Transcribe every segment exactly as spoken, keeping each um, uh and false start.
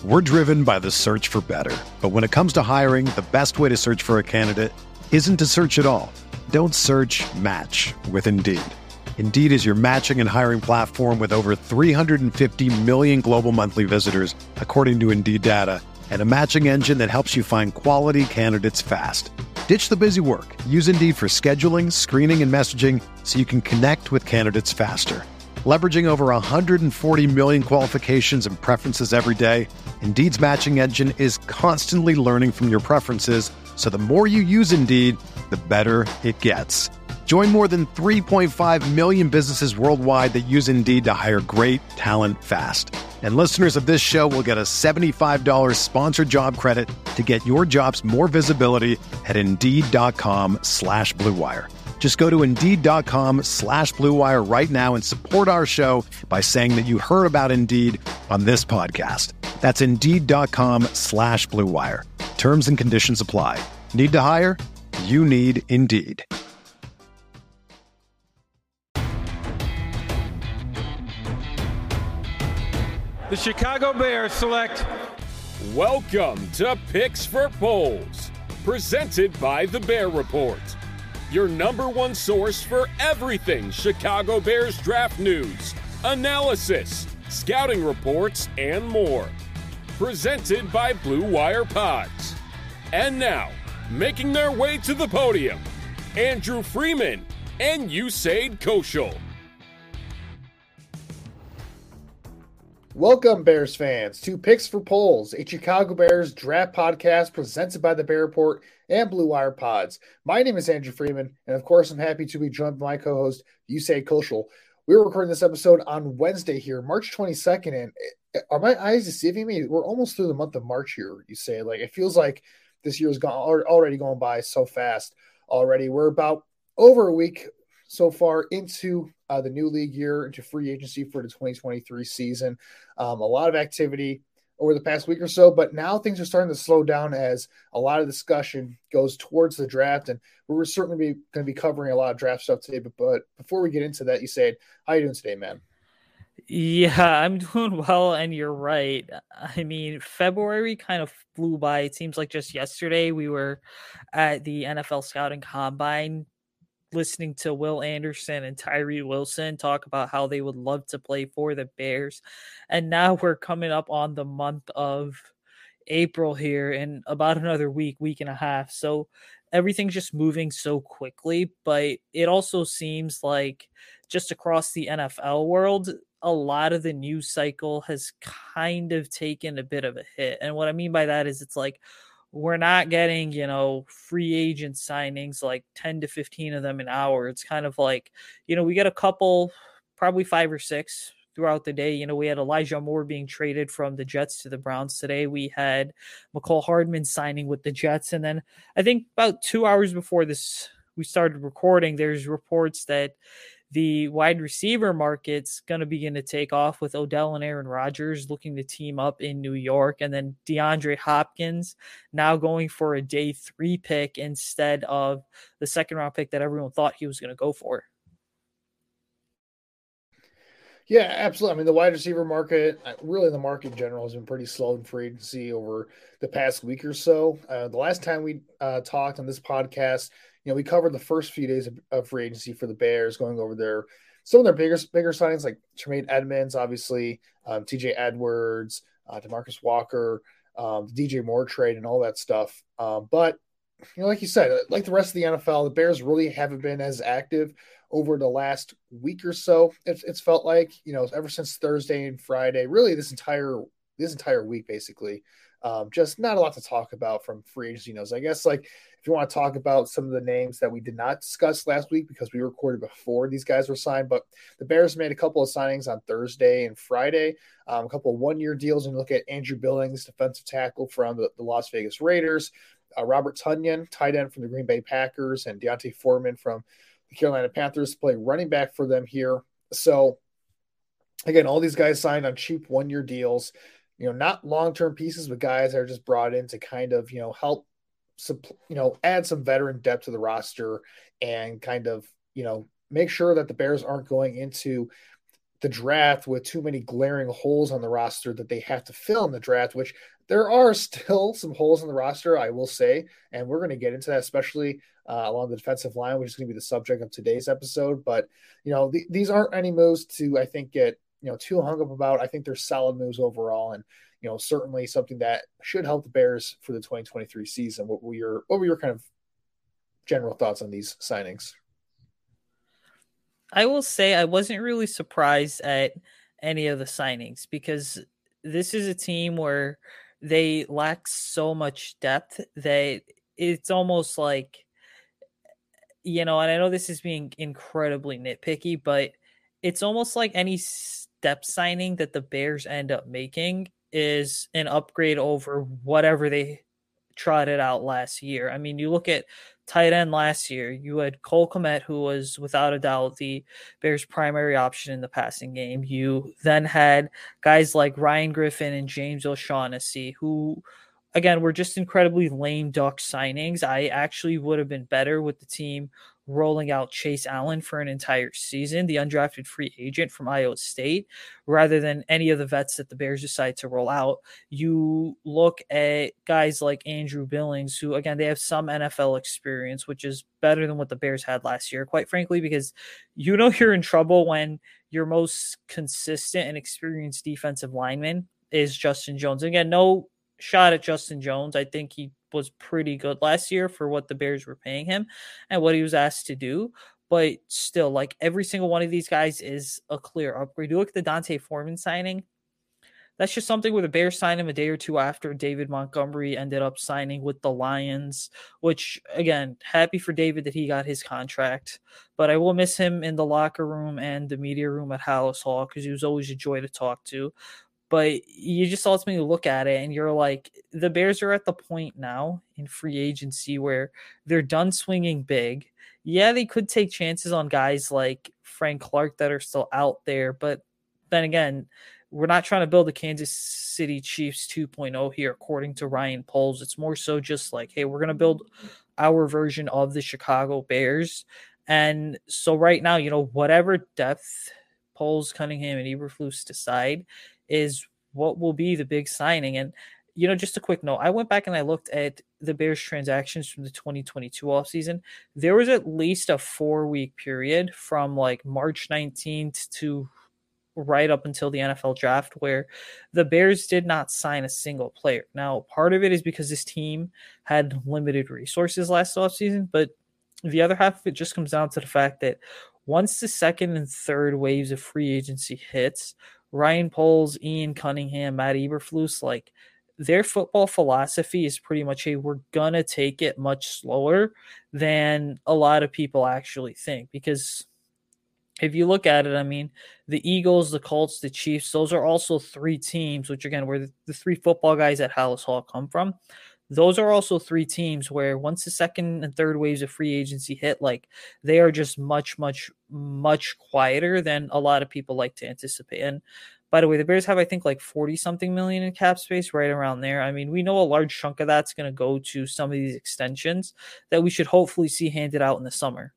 We're driven by the search for better. But when it comes to hiring, the best way to search for a candidate isn't to search at all. Don't search, match with Indeed. Indeed is your matching and hiring platform with over three hundred fifty million global monthly visitors, according to Indeed data, and a matching engine that helps you find quality candidates fast. Ditch the busy work. Use Indeed for scheduling, screening, and messaging so you can connect with candidates faster. Leveraging over one hundred forty million qualifications and preferences every day, Indeed's matching engine is constantly learning from your preferences, so the more you use Indeed, the better it gets. Join more than three point five million businesses worldwide that use Indeed to hire great talent fast. And listeners of this show will get a seventy-five dollars sponsored job credit to get your jobs more visibility at Indeed.com slash Blue Wire. Just go to Indeed.com slash Blue Wire right now and support our show by saying that you heard about Indeed on this podcast. That's Indeed.com slash Blue Wire. Terms and conditions apply. Need to hire? You need Indeed. The Chicago Bears select. Welcome to Picks for Polls, presented by The Bear Report, your number one source for everything Chicago Bears draft news, analysis, scouting reports, and more. Presented by Blue Wire Pods. And now, making their way to the podium, Andrew Freeman and Usaid Koshel. Welcome, Bears fans, to Picks for Polls, a Chicago Bears draft podcast presented by the Bear Report and Blue Wire Pods. My name is Andrew Freeman, and of course, I'm happy to be joined by my co-host, Usaid Koshel. We were recording this episode on Wednesday here, March twenty-second, and are my eyes deceiving me? We're almost through the month of March here, Usaid. Like, it feels like this year is gone already going by so fast already. We're about over a week so far into uh, the new league year, into free agency for the twenty twenty-three season. Um, a lot of activity over the past week or so, but now things are starting to slow down as a lot of discussion goes towards the draft, and we're certainly going to be covering a lot of draft stuff today. But, but before we get into that, you said, how are you doing today, man? Yeah, I'm doing well, and you're right. I mean, February kind of flew by. It seems like just yesterday we were at the N F L Scouting Combine listening to Will Anderson and Tyree Wilson talk about how they would love to play for the Bears. And now we're coming up on the month of April here in about another week, week and a half. So everything's just moving so quickly, but it also seems like just across the N F L world, a lot of the news cycle has kind of taken a bit of a hit. And what I mean by that is it's like, we're not getting, you know, free agent signings, like ten to fifteen of them an hour. It's kind of like, you know, we get a couple, probably five or six throughout the day. You know, we had Elijah Moore being traded from the Jets to the Browns today. We had McCall Hardman signing with the Jets. And then I think about two hours before this, we started recording, there's reports that the wide receiver market's going to begin to take off with Odell and Aaron Rodgers looking to team up in New York. And then DeAndre Hopkins now going for a day three pick instead of the second round pick that everyone thought he was going to go for. Yeah, absolutely. I mean, the wide receiver market, really the market in general, has been pretty slow and free agency over the past week or so. Uh, the last time we uh, talked on this podcast, you know, we covered the first few days of, of free agency for the Bears, going over their some of their bigger bigger signings like Tremaine Edmonds, obviously, um, T J Edwards, uh, DeMarcus Walker, um, the D J Moore trade, and all that stuff. Um, but you know, like you said, like the rest of the N F L, the Bears really haven't been as active over the last week or so. It's, it's felt like, you know, ever since Thursday and Friday, really this entire this entire week, basically, um, just not a lot to talk about from free agency news. I guess, like, if you want to talk about some of the names that we did not discuss last week because we recorded before these guys were signed, but the Bears made a couple of signings on Thursday and Friday, um, a couple of one-year deals. And look at Andrew Billings, defensive tackle from the, the Las Vegas Raiders, uh, Robert Tonyan, tight end from the Green Bay Packers, and Deontay Foreman from the Carolina Panthers play running back for them here. So, again, all these guys signed on cheap one-year deals, you know, not long-term pieces, but guys that are just brought in to kind of, you know, help, you know, add some veteran depth to the roster and kind of, you know, make sure that the Bears aren't going into the draft with too many glaring holes on the roster that they have to fill in the draft, which there are still some holes in the roster, I will say, and we're going to get into that, especially uh, along the defensive line, which is going to be the subject of today's episode. But, you know, th- these aren't any moves to, I think, get, you know, too hung up about. I think they're solid moves overall, and, you know, certainly something that should help the Bears for the twenty twenty-three season. What were your, what were your kind of general thoughts on these signings? I will say I wasn't really surprised at any of the signings because this is a team where they lack so much depth that it's almost like, you know, and I know this is being incredibly nitpicky, but it's almost like any step signing that the Bears end up making is an upgrade over whatever they trotted out last year. I mean, you look at tight end last year, you had Cole Kmet, who was without a doubt the Bears' primary option in the passing game. You then had guys like Ryan Griffin and James O'Shaughnessy, who, again, were just incredibly lame duck signings. I actually would have been better with the team rolling out Chase Allen for an entire season, the undrafted free agent from Iowa State, rather than any of the vets that the Bears decide to roll out. You look at guys like Andrew Billings, who, again, they have some N F L experience, which is better than what the Bears had last year, quite frankly, because you know you're in trouble when your most consistent and experienced defensive lineman is Justin Jones. Again, no shot at Justin Jones. I think he was pretty good last year for what the Bears were paying him and what he was asked to do. But still, like, every single one of these guys is a clear upgrade. You look at the Dante Foreman signing. That's just something where the Bears signed him a day or two after David Montgomery ended up signing with the Lions, which, again, happy for David that he got his contract. But I will miss him in the locker room and the media room at Halas Hall because he was always a joy to talk to. But you just ultimately look at it and you're like, the Bears are at the point now in free agency where they're done swinging big. Yeah, they could take chances on guys like Frank Clark that are still out there. But then again, we're not trying to build a Kansas City Chiefs two point oh here, according to Ryan Poles. It's more so just like, hey, we're going to build our version of the Chicago Bears. And so right now, you know, whatever depth Poles, Cunningham, and Eberflus decide is what will be the big signing. And, you know, just a quick note, I went back and I looked at the Bears transactions from the twenty twenty-two offseason. There was at least a four-week period from like March nineteenth to right up until the N F L draft where the Bears did not sign a single player. Now, part of it is because this team had limited resources last offseason, but the other half of it just comes down to the fact that once the second and third waves of free agency hits, Ryan Poles, Ian Cunningham, Matt Eberflus, like, their football philosophy is pretty much, hey, we're going to take it much slower than a lot of people actually think. Because if you look at it, I mean, the Eagles, the Colts, the Chiefs, those are also three teams, which, again, where the, the three football guys at Halas Hall come from. Those are also three teams where once the second and third waves of free agency hit, like, they are just much, much, much quieter than a lot of people like to anticipate. And by the way, the Bears have, I think, like forty something million in cap space, right around there. I mean, we know a large chunk of that's going to go to some of these extensions that we should hopefully see handed out in the summer.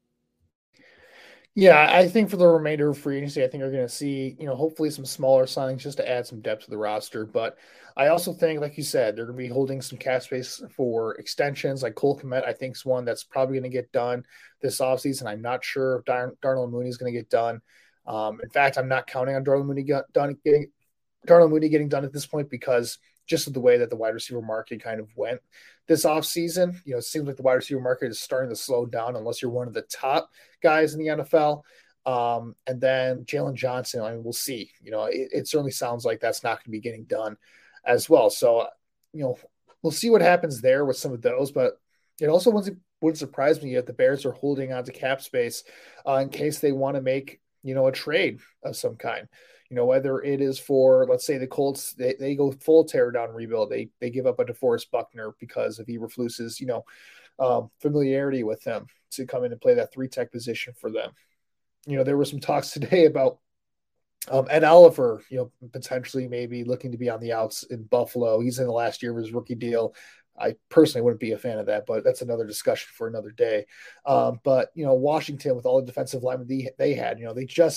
Yeah, I think for the remainder of free agency, I think we're going to see, you know, hopefully some smaller signings just to add some depth to the roster. But I also think, like you said, they're going to be holding some cap space for extensions. Like Cole Kmet, I think, is one that's probably going to get done this offseason. I'm not sure if Dar- Darnell Mooney is going to get done. Um, in fact, I'm not counting on Darnell Mooney get done getting Darnell Mooney getting done at this point because just of the way that the wide receiver market kind of went this offseason. You know, it seems like the wide receiver market is starting to slow down unless you're one of the top guys in the N F L. Um, and then Jalen Johnson, I mean, we'll see. You know, it, it certainly sounds like that's not going to be getting done as well. So, you know, we'll see what happens there with some of those. But it also wouldn't, wouldn't surprise me if the Bears are holding on to cap space uh, in case they want to make, you know, a trade of some kind. You know, whether it is for, let's say the Colts, they, they go full tear down rebuild. They they give up a DeForest Buckner because of Eberflus's, you know, um, familiarity with him to come in and play that three tech position for them. You know, there were some talks today about um, Ed Oliver, you know, potentially maybe looking to be on the outs in Buffalo. He's in the last year of his rookie deal. I personally wouldn't be a fan of that, but that's another discussion for another day. Um, but, you know, Washington with all the defensive linemen they, they had, you know, they just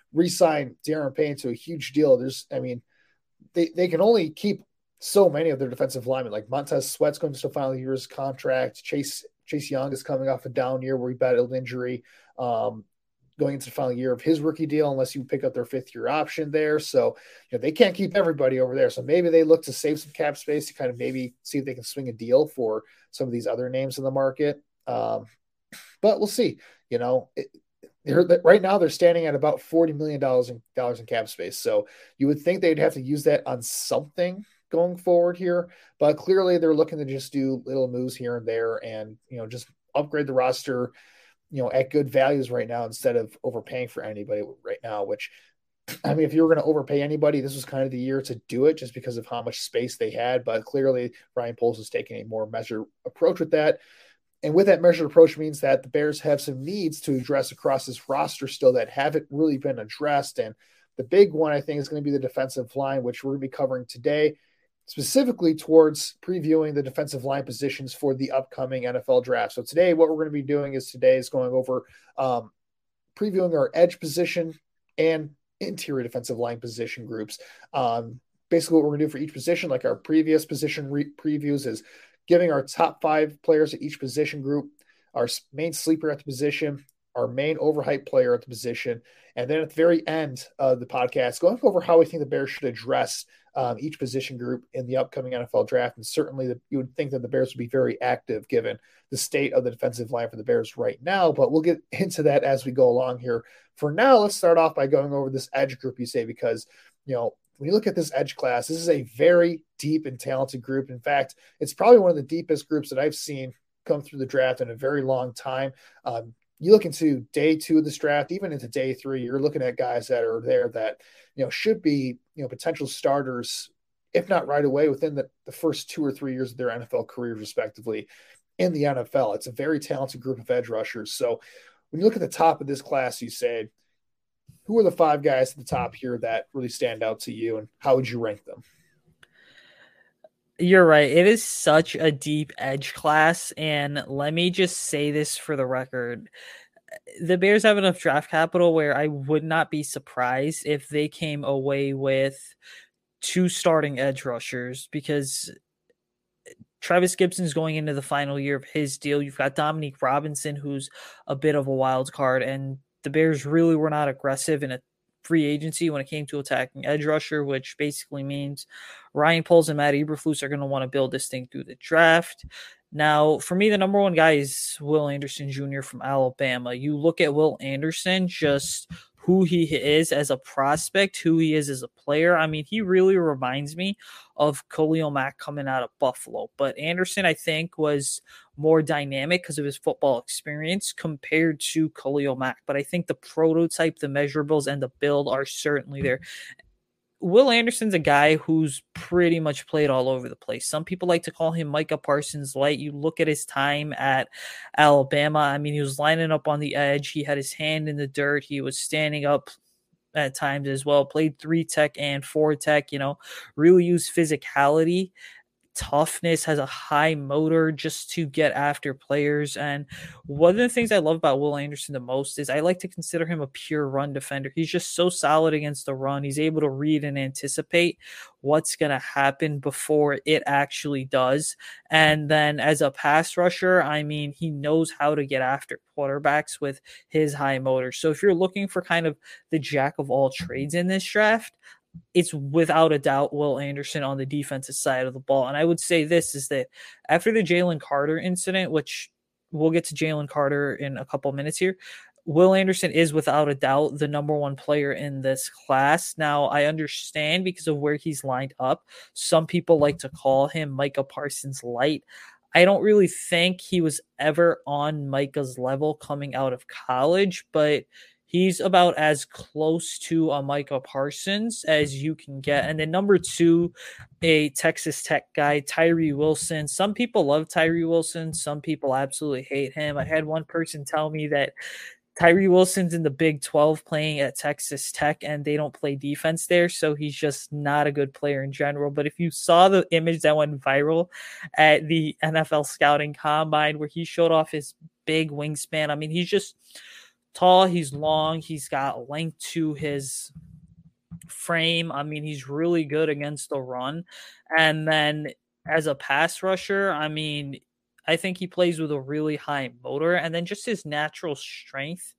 re-sign Darren Payne to a huge deal. There's, I mean, they, they can only keep so many of their defensive linemen. Like Montez Sweat's going to the final year of his contract. Chase Chase Young is coming off a down year where he battled injury, um, going into the final year of his rookie deal, unless you pick up their fifth year option there. So, you know, they can't keep everybody over there. So maybe they look to save some cap space to kind of maybe see if they can swing a deal for some of these other names in the market. Um, but we'll see. You know, it, they're, right now they're standing at about forty million dollars in, dollars in cap space. So you would think they'd have to use that on something going forward here, but clearly they're looking to just do little moves here and there and, you know, just upgrade the roster, you know, at good values right now instead of overpaying for anybody right now, which, I mean, if you were going to overpay anybody, this was kind of the year to do it just because of how much space they had. But clearly Ryan Poles is taking a more measured approach with that. And with that measured approach means that the Bears have some needs to address across this roster still that haven't really been addressed. And the big one, I think, is going to be the defensive line, which we're going to be covering today, specifically towards previewing the defensive line positions for the upcoming N F L draft. So today, what we're going to be doing is today is going over um, previewing our edge position and interior defensive line position groups. Um, basically, what we're going to do for each position, like our previous position re- previews, is giving our top five players at each position group, our main sleeper at the position, our main overhyped player at the position, and then at the very end of the podcast, going over how we think the Bears should address um, each position group in the upcoming N F L draft. And certainly the, you would think that the Bears would be very active given the state of the defensive line for the Bears right now, but we'll get into that as we go along here. For now, let's start off by going over this edge group, you say, because, you know, when you look at this edge class, this is a very deep and talented group. In fact, it's probably one of the deepest groups that I've seen come through the draft in a very long time. Um, you look into day two of this draft, even into day three, you're looking at guys that are there that, you know, should be, you know, potential starters, if not right away, within the, the first two or three years of their N F L careers, respectively, in the N F L. It's a very talented group of edge rushers. So when you look at the top of this class, you say, who are the five guys at the top here that really stand out to you, and how would you rank them? You're right. It is such a deep edge class. And let me just say this for the record. The Bears have enough draft capital where I would not be surprised if they came away with two starting edge rushers, because Travis Gibson's going into the final year of his deal. You've got Dominique Robinson, who's a bit of a wild card, and the Bears really were not aggressive in a free agency when it came to attacking edge rusher, which basically means Ryan Poles and Matt Eberflus are going to want to build this thing through the draft. Now, for me, the number one guy is Will Anderson Junior from Alabama. You look at Will Anderson, just who he is as a prospect, who he is as a player. I mean, he really reminds me of Khalil Mack coming out of Buffalo. But Anderson, I think, was more dynamic because of his football experience compared to Khalil Mack. But I think the prototype, the measurables, and the build are certainly there. Will Anderson's a guy who's pretty much played all over the place. Some people like to call him Micah Parsons light. You look at his time at Alabama. I mean, he was lining up on the edge. He had his hand in the dirt. He was standing up at times as well. Played three tech and four tech, you know, really used physicality, toughness, has a high motor just to get after players. And one of the things I love about Will Anderson the most is I like to consider him a pure run defender. He's just so solid against the run. He's able to read and anticipate what's going to happen before it actually does. And then as a pass rusher, I mean, he knows how to get after quarterbacks with his high motor. So if you're looking for kind of the jack of all trades in this draft, it's without a doubt Will Anderson on the defensive side of the ball. And I would say this is that after the Jalen Carter incident, which we'll get to Jalen Carter in a couple minutes here, Will Anderson is without a doubt the number one player in this class. Now, I understand because of where he's lined up, some people like to call him Micah Parsons light. I don't really think he was ever on Micah's level coming out of college, but he's about as close to a Micah Parsons as you can get. And then number two, a Texas Tech guy, Tyree Wilson. Some people love Tyree Wilson. Some people absolutely hate him. I had one person tell me that Tyree Wilson's in the Big twelve playing at Texas Tech and they don't play defense there. So he's just not a good player in general. But if you saw the image that went viral at the N F L scouting combine where he showed off his big wingspan, I mean, he's just tall, he's long, he's got length to his frame. I mean, he's really good against the run. And then as a pass rusher, I mean, I think he plays with a really high motor, and then just his natural strength,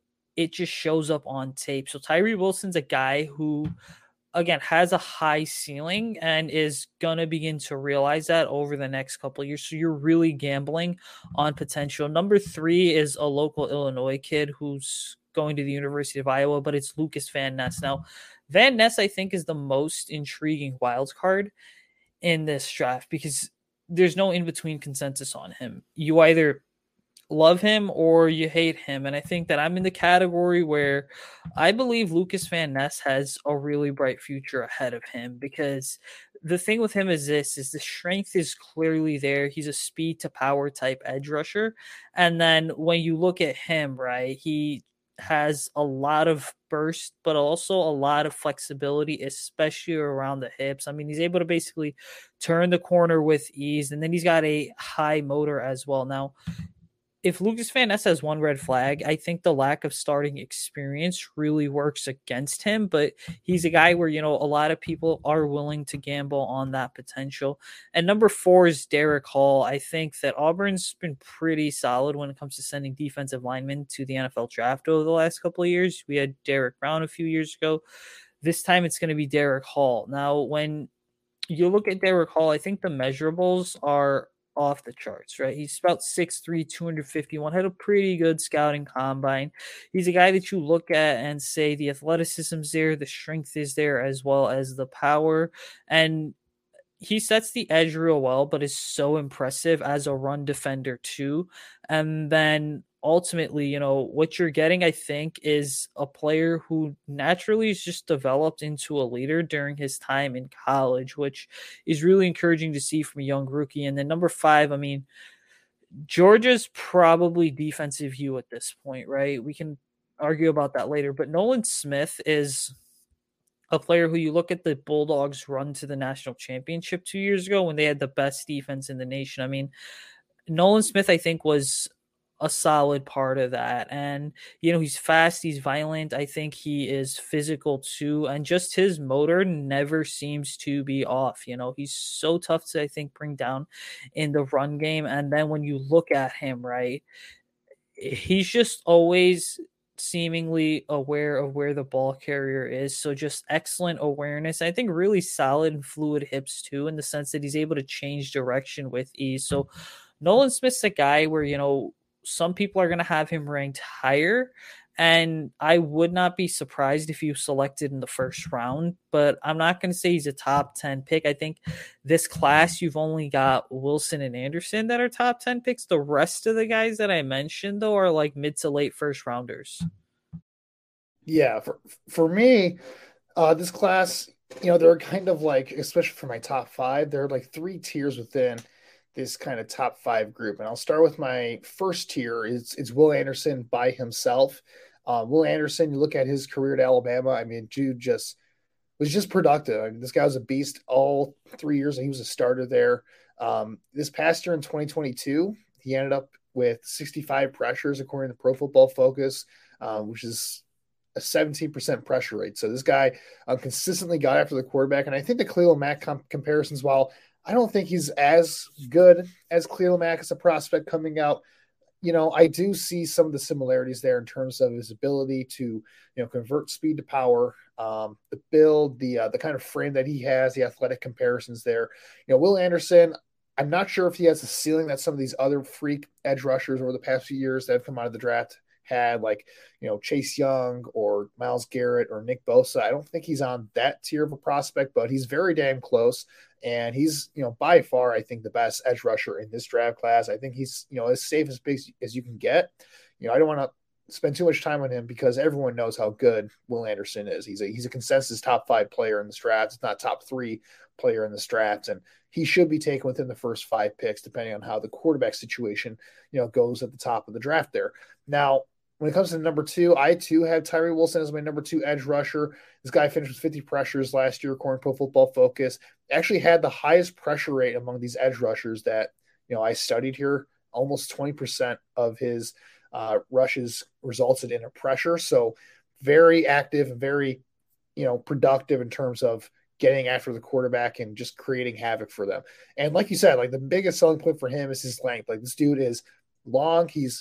it just shows up on tape. So Tyree Wilson's a guy who, again, has a high ceiling and is going to begin to realize that over the next couple of years. So you're really gambling on potential. Number three is a local Illinois kid who's going to the University of Iowa, but it's Lucas Van Ness. Now, Van Ness, I think, is the most intriguing wild card in this draft because there's no in-between consensus on him. You either love him or you hate him. And I think that I'm in the category where I believe Lucas Van Ness has a really bright future ahead of him, because the thing with him is this, is the strength is clearly there. He's a speed to power type edge rusher. And then when you look at him, right, he has a lot of burst, but also a lot of flexibility, especially around the hips. I mean, he's able to basically turn the corner with ease, and then he's got a high motor as well. Now, if Lucas Van Ness has one red flag, I think the lack of starting experience really works against him, but he's a guy where, you know, a lot of people are willing to gamble on that potential. And number four is Derek Hall. I think that Auburn's been pretty solid when it comes to sending defensive linemen to the N F L draft over the last couple of years. We had Derek Brown a few years ago. This time it's going to be Derek Hall. Now, when you look at Derek Hall, I think the measurables are off the charts, right? He's about six three, two hundred fifty-one, had a pretty good scouting combine. He's a guy that you look at and say the athleticism's there, the strength is there, as well as the power. And he sets the edge real well, but is so impressive as a run defender too. And then ultimately, you know, what you're getting, I think, is a player who naturally is just developed into a leader during his time in college, which is really encouraging to see from a young rookie. And then number five, I mean, Georgia's probably defensive U at this point, right? We can argue about that later, but Nolan Smith is a player who you look at the Bulldogs run to the national championship two years ago when they had the best defense in the nation. I mean, Nolan Smith, I think, was a solid part of that. And, you know, he's fast, he's violent. I think he is physical too. And just his motor never seems to be off. You know, he's so tough to, I think, bring down in the run game. And then when you look at him, right, he's just always seemingly aware of where the ball carrier is. So just excellent awareness. I think really solid and fluid hips too, in the sense that he's able to change direction with ease. So Nolan Smith's a guy where, you know, some people are going to have him ranked higher, and I would not be surprised if you selected in the first round, but I'm not going to say he's a top ten pick. I think this class, you've only got Wilson and Anderson that are top ten picks. The rest of the guys that I mentioned, though, are like mid to late first rounders. Yeah, for, for me, uh, this class, you know, they're kind of like, especially for my top five, they're like three tiers within this kind of top five group. And I'll start with my first tier. It's, it's Will Anderson by himself. Uh, Will Anderson, you look at his career at Alabama, I mean, Jude just was just productive. I mean, this guy was a beast all three years, and he was a starter there. Um, this past year in twenty twenty-two, he ended up with sixty-five pressures, according to Pro Football Focus, uh, which is a seventeen percent pressure rate. So this guy uh, consistently got after the quarterback. And I think the Khalil Mack comp- comparisons, while I don't think he's as good as Khalil Mack as a prospect coming out, you know, I do see some of the similarities there in terms of his ability to, you know, convert speed to power, um, the build, the uh, the kind of frame that he has, the athletic comparisons there. You know, Will Anderson, I'm not sure if he has the ceiling that some of these other freak edge rushers over the past few years that have come out of the draft had, like, you know, Chase Young or Myles Garrett or Nick Bosa. I don't think he's on that tier of a prospect, but he's very damn close. And he's, you know, by far, I think, the best edge rusher in this draft class. I think he's, you know, as safe as big as you can get. You know, I don't want to spend too much time on him because everyone knows how good Will Anderson is. He's a, he's a consensus top five player in this draft. It's not top three player in this draft. And he should be taken within the first five picks, depending on how the quarterback situation, you know, goes at the top of the draft there. Now, when it comes to number two, I too have Tyree Wilson as my number two edge rusher. This guy finished with fifty pressures last year, according to Pro Football Focus. Actually had the highest pressure rate among these edge rushers that, you know, I studied here. Almost twenty percent of his uh, rushes resulted in a pressure. So very active and very, you know, productive in terms of getting after the quarterback and just creating havoc for them. And like you said, like the biggest selling point for him is his length. Like this dude is long. He's,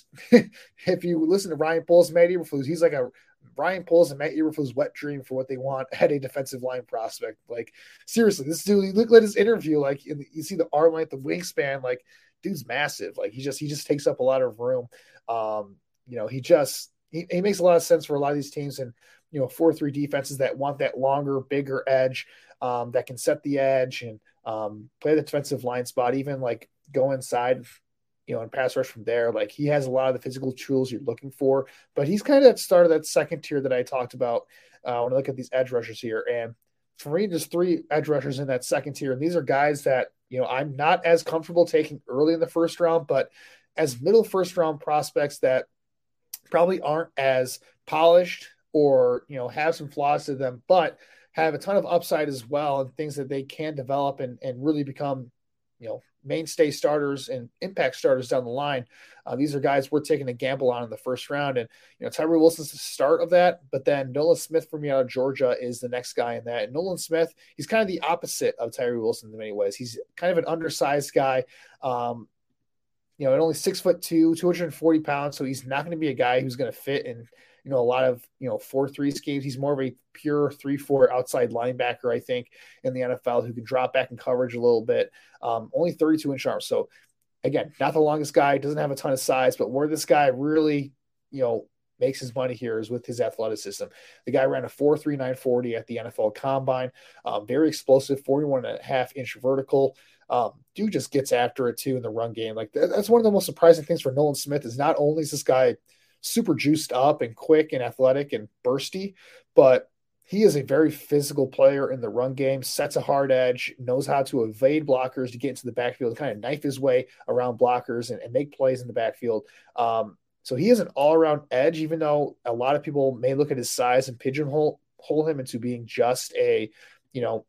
if you listen to Ryan Poles, Matt Eberflus, he's like a Ryan Poles and Matt Eberflus' wet dream for what they want at a defensive line prospect. Like seriously, this dude, you look at his interview, like you see the arm length, the wingspan, like dude's massive. Like he just, he just takes up a lot of room. Um, you know, he just, he, he makes a lot of sense for a lot of these teams and, you know, four three defenses that want that longer, bigger edge um, that can set the edge and um, play the defensive line spot, even like go inside, you know, and pass rush from there. Like he has a lot of the physical tools you're looking for, but he's kind of at the start of that second tier that I talked about uh, when I look at these edge rushers here. And for me, there's three edge rushers in that second tier. And these are guys that, you know, I'm not as comfortable taking early in the first round, but as middle first round prospects that probably aren't as polished or, you know, have some flaws to them, but have a ton of upside as well and things that they can develop and, and really become, you know, mainstay starters and impact starters down the line. Uh, these are guys we're taking a gamble on in the first round. And, you know, Tyree Wilson's the start of that, but then Nolan Smith for me out of Georgia is the next guy in that. And Nolan Smith, he's kind of the opposite of Tyree Wilson in many ways. He's kind of an undersized guy. Um, you know, at only six foot two, two hundred forty pounds. So he's not going to be a guy who's going to fit in, you know, a lot of, you know, four, three schemes. He's more of a pure three, four outside linebacker, I think, in the N F L who can drop back in coverage a little bit. Um, only thirty-two inch arms. So again, not the longest guy, doesn't have a ton of size, but where this guy really, you know, makes his money here is with his athleticism. The guy ran a four three nine forty at the N F L Combine. Um, very explosive, forty-one and a half inch vertical. Um, dude just gets after it too in the run game. Like that, that's one of the most surprising things for Nolan Smith is not only is this guy super juiced up and quick and athletic and bursty, but he is a very physical player in the run game, sets a hard edge, knows how to evade blockers to get into the backfield, kind of knife his way around blockers and, and make plays in the backfield. Um, so he is an all-around edge, even though a lot of people may look at his size and pigeonhole hole him into being just a, you know,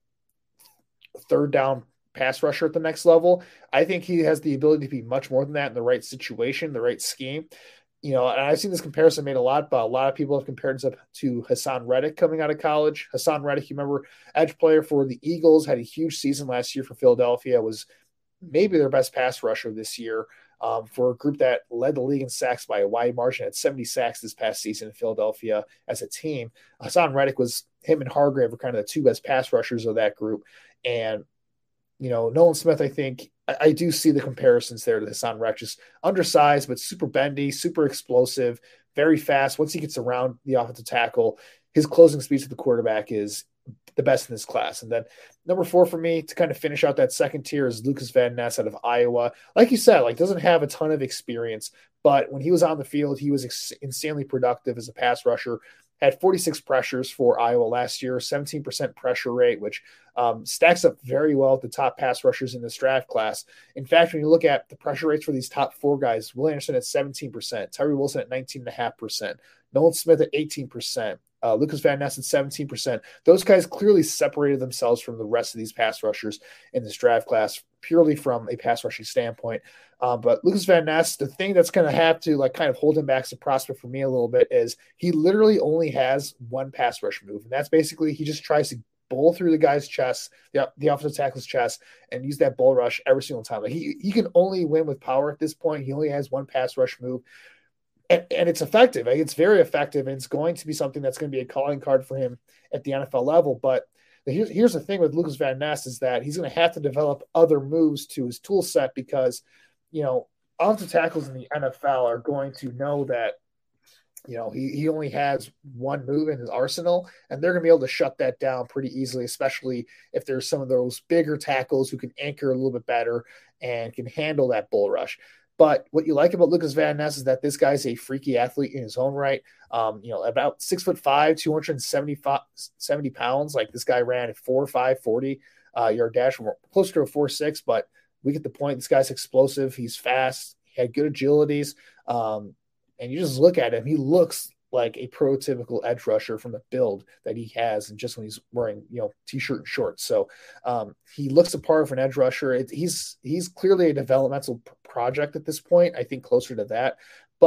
third down pass rusher at the next level. I think he has the ability to be much more than that in the right situation, the right scheme. You know, and I've seen this comparison made a lot, but a lot of people have compared him to Hassan Reddick coming out of college. Hassan Reddick, you remember, edge player for the Eagles, had a huge season last year for Philadelphia, was maybe their best pass rusher this year um, for a group that led the league in sacks by a wide margin, had seventy sacks this past season in Philadelphia as a team. Hassan Reddick was, him and Hargrave were kind of the two best pass rushers of that group. And you know, Nolan Smith, I think I, I do see the comparisons there to Hassan Reddick, just undersized, but super bendy, super explosive, very fast. Once he gets around the offensive tackle, his closing speed to the quarterback is the best in this class. And then number four for me to kind of finish out that second tier is Lucas Van Ness out of Iowa. Like you said, like doesn't have a ton of experience, but when he was on the field, he was ex- insanely productive as a pass rusher. Had forty-six pressures for Iowa last year, seventeen percent pressure rate, which um, stacks up very well at the top pass rushers in this draft class. In fact, when you look at the pressure rates for these top four guys, Will Anderson at seventeen percent, Tyree Wilson at nineteen point five percent, Nolan Smith at eighteen percent, uh, Lucas Van Ness at seventeen percent. Those guys clearly separated themselves from the rest of these pass rushers in this draft class purely from a pass rushing standpoint. Um, but Lucas Van Ness, the thing that's going to have to like kind of hold him back as a prospect for me a little bit is he literally only has one pass rush move. And that's basically, he just tries to bowl through the guy's chest, the, the offensive tackle's chest, and use that bull rush every single time. Like he, he can only win with power at this point. He only has one pass rush move. And, and it's effective. Like, it's very effective. And it's going to be something that's going to be a calling card for him at the N F L level. But here's, here's the thing with Lucas Van Ness is that he's going to have to develop other moves to his tool set because, you know, offensive tackles in the N F L are going to know that, you know, he, he only has one move in his arsenal, and they're going to be able to shut that down pretty easily, especially if there's some of those bigger tackles who can anchor a little bit better and can handle that bull rush. But what you like about Lucas Van Ness is that this guy's a freaky athlete in his own right. Um, you know, about six foot five, two hundred seventy pounds. Like this guy ran at four, five, forty uh, yard dash, closer to a four, six, but we get the point. This guy's explosive. He's fast. He had good agilities. Um, and you just look at him. He looks like a prototypical edge rusher from the build that he has, and just when he's wearing, you know, t-shirt and shorts. So um, he looks the part of an edge rusher. It, he's he's clearly a developmental project at this point. I think closer to that, but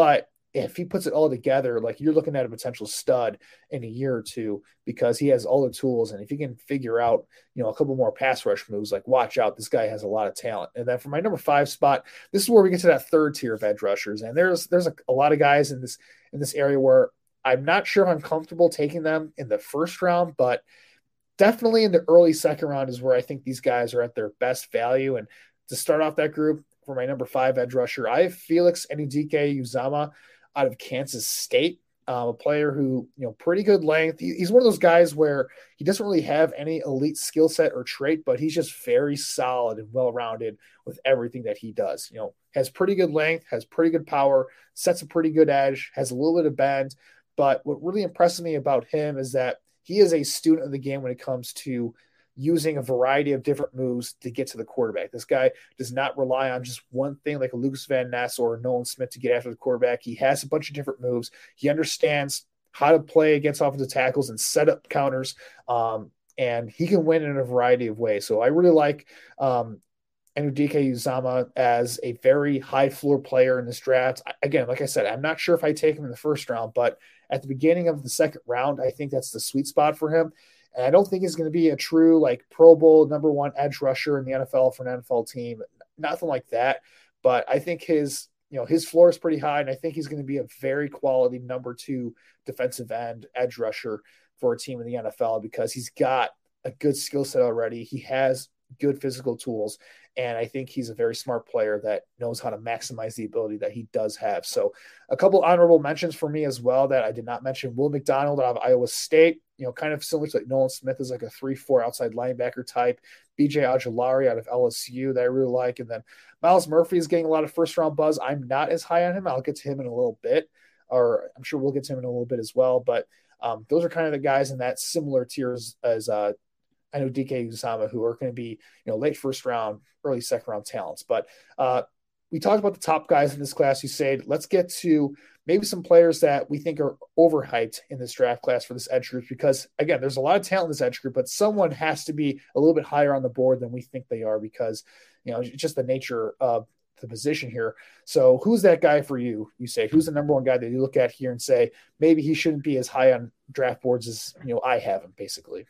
if he puts it all together, like you're looking at a potential stud in a year or two because he has all the tools. And if he can figure out, you know, a couple more pass rush moves, like watch out, this guy has a lot of talent. And then for my number five spot, this is where we get to that third tier of edge rushers. And there's there's a, a lot of guys in this in this area where I'm not sure if I'm comfortable taking them in the first round, but definitely in the early second round is where I think these guys are at their best value. And to start off that group, for my number five edge rusher, I have Felix Anudike-Uzomah out of Kansas State, uh, a player who, you know, pretty good length. He, he's one of those guys where he doesn't really have any elite skill set or trait, but he's just very solid and well-rounded with everything that he does. You know, has pretty good length, has pretty good power, sets a pretty good edge, has a little bit of bend. But what really impresses me about him is that he is a student of the game when it comes to using a variety of different moves to get to the quarterback. This guy does not rely on just one thing like a Lucas Van Ness or a Nolan Smith to get after the quarterback. He has a bunch of different moves. He understands how to play against offensive tackles and set up counters, um, and he can win in a variety of ways. So I really like um, Anudike-Uzomah as a very high floor player in this draft. Again, like I said, I'm not sure if I take him in the first round, but at the beginning of the second round, I think that's the sweet spot for him. And I don't think he's going to be a true like Pro Bowl number one edge rusher in the N F L for an N F L team. Nothing like that. But I think his, you know, his floor is pretty high, and I think he's going to be a very quality number two defensive end edge rusher for a team in the N F L because he's got a good skill set already. He has good physical tools, and I think he's a very smart player that knows how to maximize the ability that he does have. So a couple honorable mentions for me as well that I did not mention. Will McDonald out of Iowa State, you know, kind of similar to like Nolan Smith is like a three four outside linebacker type. B J Ojulari out of L S U that I really like. And then Myles Murphy is getting a lot of first-round buzz. I'm not as high on him. I'll get to him in a little bit, or I'm sure we'll get to him in a little bit as well. But um, those are kind of the guys in that similar tiers as uh, Anudike-Uzomah, who are going to be, you know, late first round, early second round talents. But uh, we talked about the top guys in this class. You said, let's get to maybe some players that we think are overhyped in this draft class for this edge group, because again, there's a lot of talent in this edge group, but someone has to be a little bit higher on the board than we think they are because, you know, it's just the nature of the position here. So who's that guy for you? You say, who's the number one guy that you look at here and say, maybe he shouldn't be as high on draft boards as, you know, I have him basically.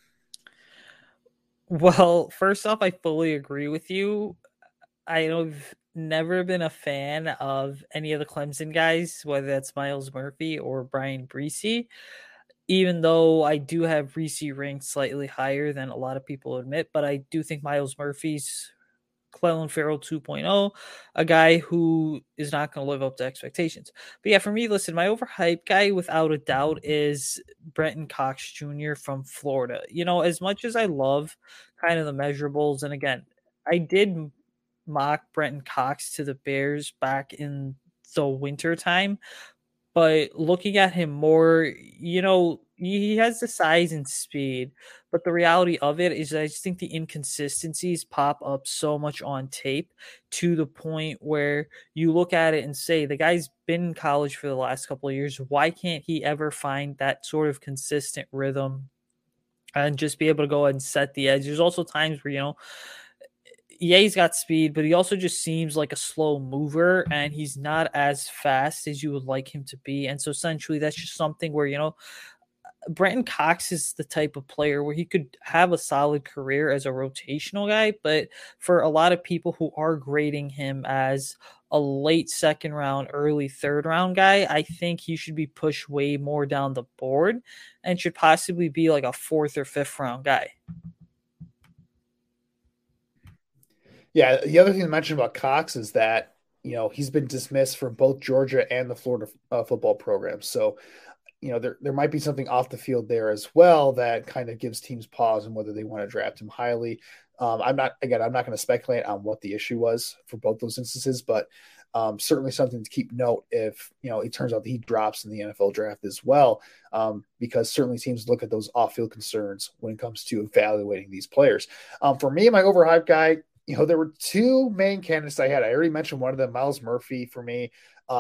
Well, first off, I fully agree with you. I've never been a fan of any of the Clemson guys, whether that's Myles Murphy or Brian Bresee, even though I do have Bresee ranked slightly higher than a lot of people admit, but I do think Myles Murphy's Clelin Ferrell two point oh, a guy who is not going to live up to expectations. But yeah, for me, listen, my overhyped guy without a doubt is Brenton Cox Junior from Florida. You know, as much as I love kind of the measurables, and again, I did mock Brenton Cox to the Bears back in the winter time, but looking at him more, you know, he has the size and speed, but the reality of it is I just think the inconsistencies pop up so much on tape to the point where you look at it and say, the guy's been in college for the last couple of years. Why can't he ever find that sort of consistent rhythm and just be able to go ahead and set the edge? There's also times where, you know, yeah, he's got speed, but he also just seems like a slow mover, and he's not as fast as you would like him to be. And so essentially that's just something where, you know, Brenton Cox is the type of player where he could have a solid career as a rotational guy, but for a lot of people who are grading him as a late second round, early third round guy, I think he should be pushed way more down the board and should possibly be like a fourth or fifth round guy. Yeah, the other thing to mention about Cox is that, you know, he's been dismissed from both Georgia and the Florida uh, football program. So, you know, there, there might be something off the field there as well that kind of gives teams pause on whether they want to draft him highly. Um, I'm not, again, I'm not going to speculate on what the issue was for both those instances, but um, certainly something to keep note if, you know, it turns out that he drops in the N F L draft as well, um, because certainly teams look at those off-field concerns when it comes to evaluating these players. Um, for me, my overhyped guy, you know, there were two main candidates I had. I already mentioned one of them, Myles Murphy for me. Um,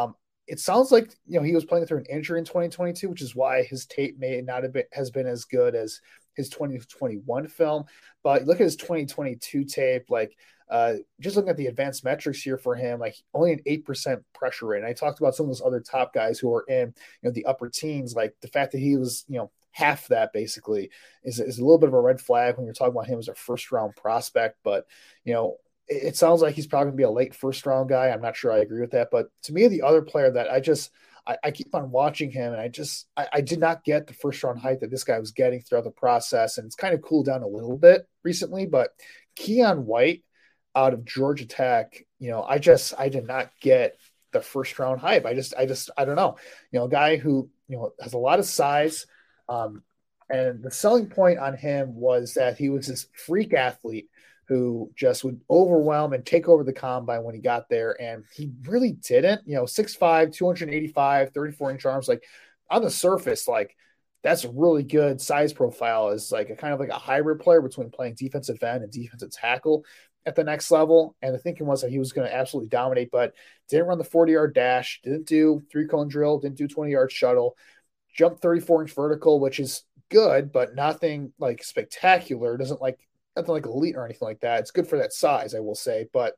it sounds like, you know, he was playing through an injury in twenty twenty-two, which is why his tape may not have been, has been as good as his twenty twenty-one film. But look at his twenty twenty-two tape, like uh, just looking at the advanced metrics here for him, like only an eight percent pressure rate. And I talked about some of those other top guys who are in, you know, the upper teens, like the fact that he was, you know, half that basically is, is a little bit of a red flag when you're talking about him as a first round prospect. But, you know, it, it sounds like he's probably going to be a late first round guy. I'm not sure I agree with that. But to me, the other player that I just, I, I keep on watching him, and I just, I, I did not get the first round hype that this guy was getting throughout the process. And it's kind of cooled down a little bit recently, but Keion White out of Georgia Tech, you know, I just, I did not get the first round hype. I just, I just, I don't know, you know, a guy who, you know, has a lot of size. Um, and the selling point on him was that he was this freak athlete who just would overwhelm and take over the combine when he got there. And he really didn't, you know, six five, two eighty-five, thirty-four inch arms, like on the surface, like that's a really good size profile, is like a kind of like a hybrid player between playing defensive end and defensive tackle at the next level. And the thinking was that he was going to absolutely dominate, but didn't run the forty yard dash, didn't do three cone drill, didn't do twenty yard shuttle, jumped thirty-four inch vertical, which is good, but nothing like spectacular. Doesn't like nothing like elite or anything like that. It's good for that size, I will say. But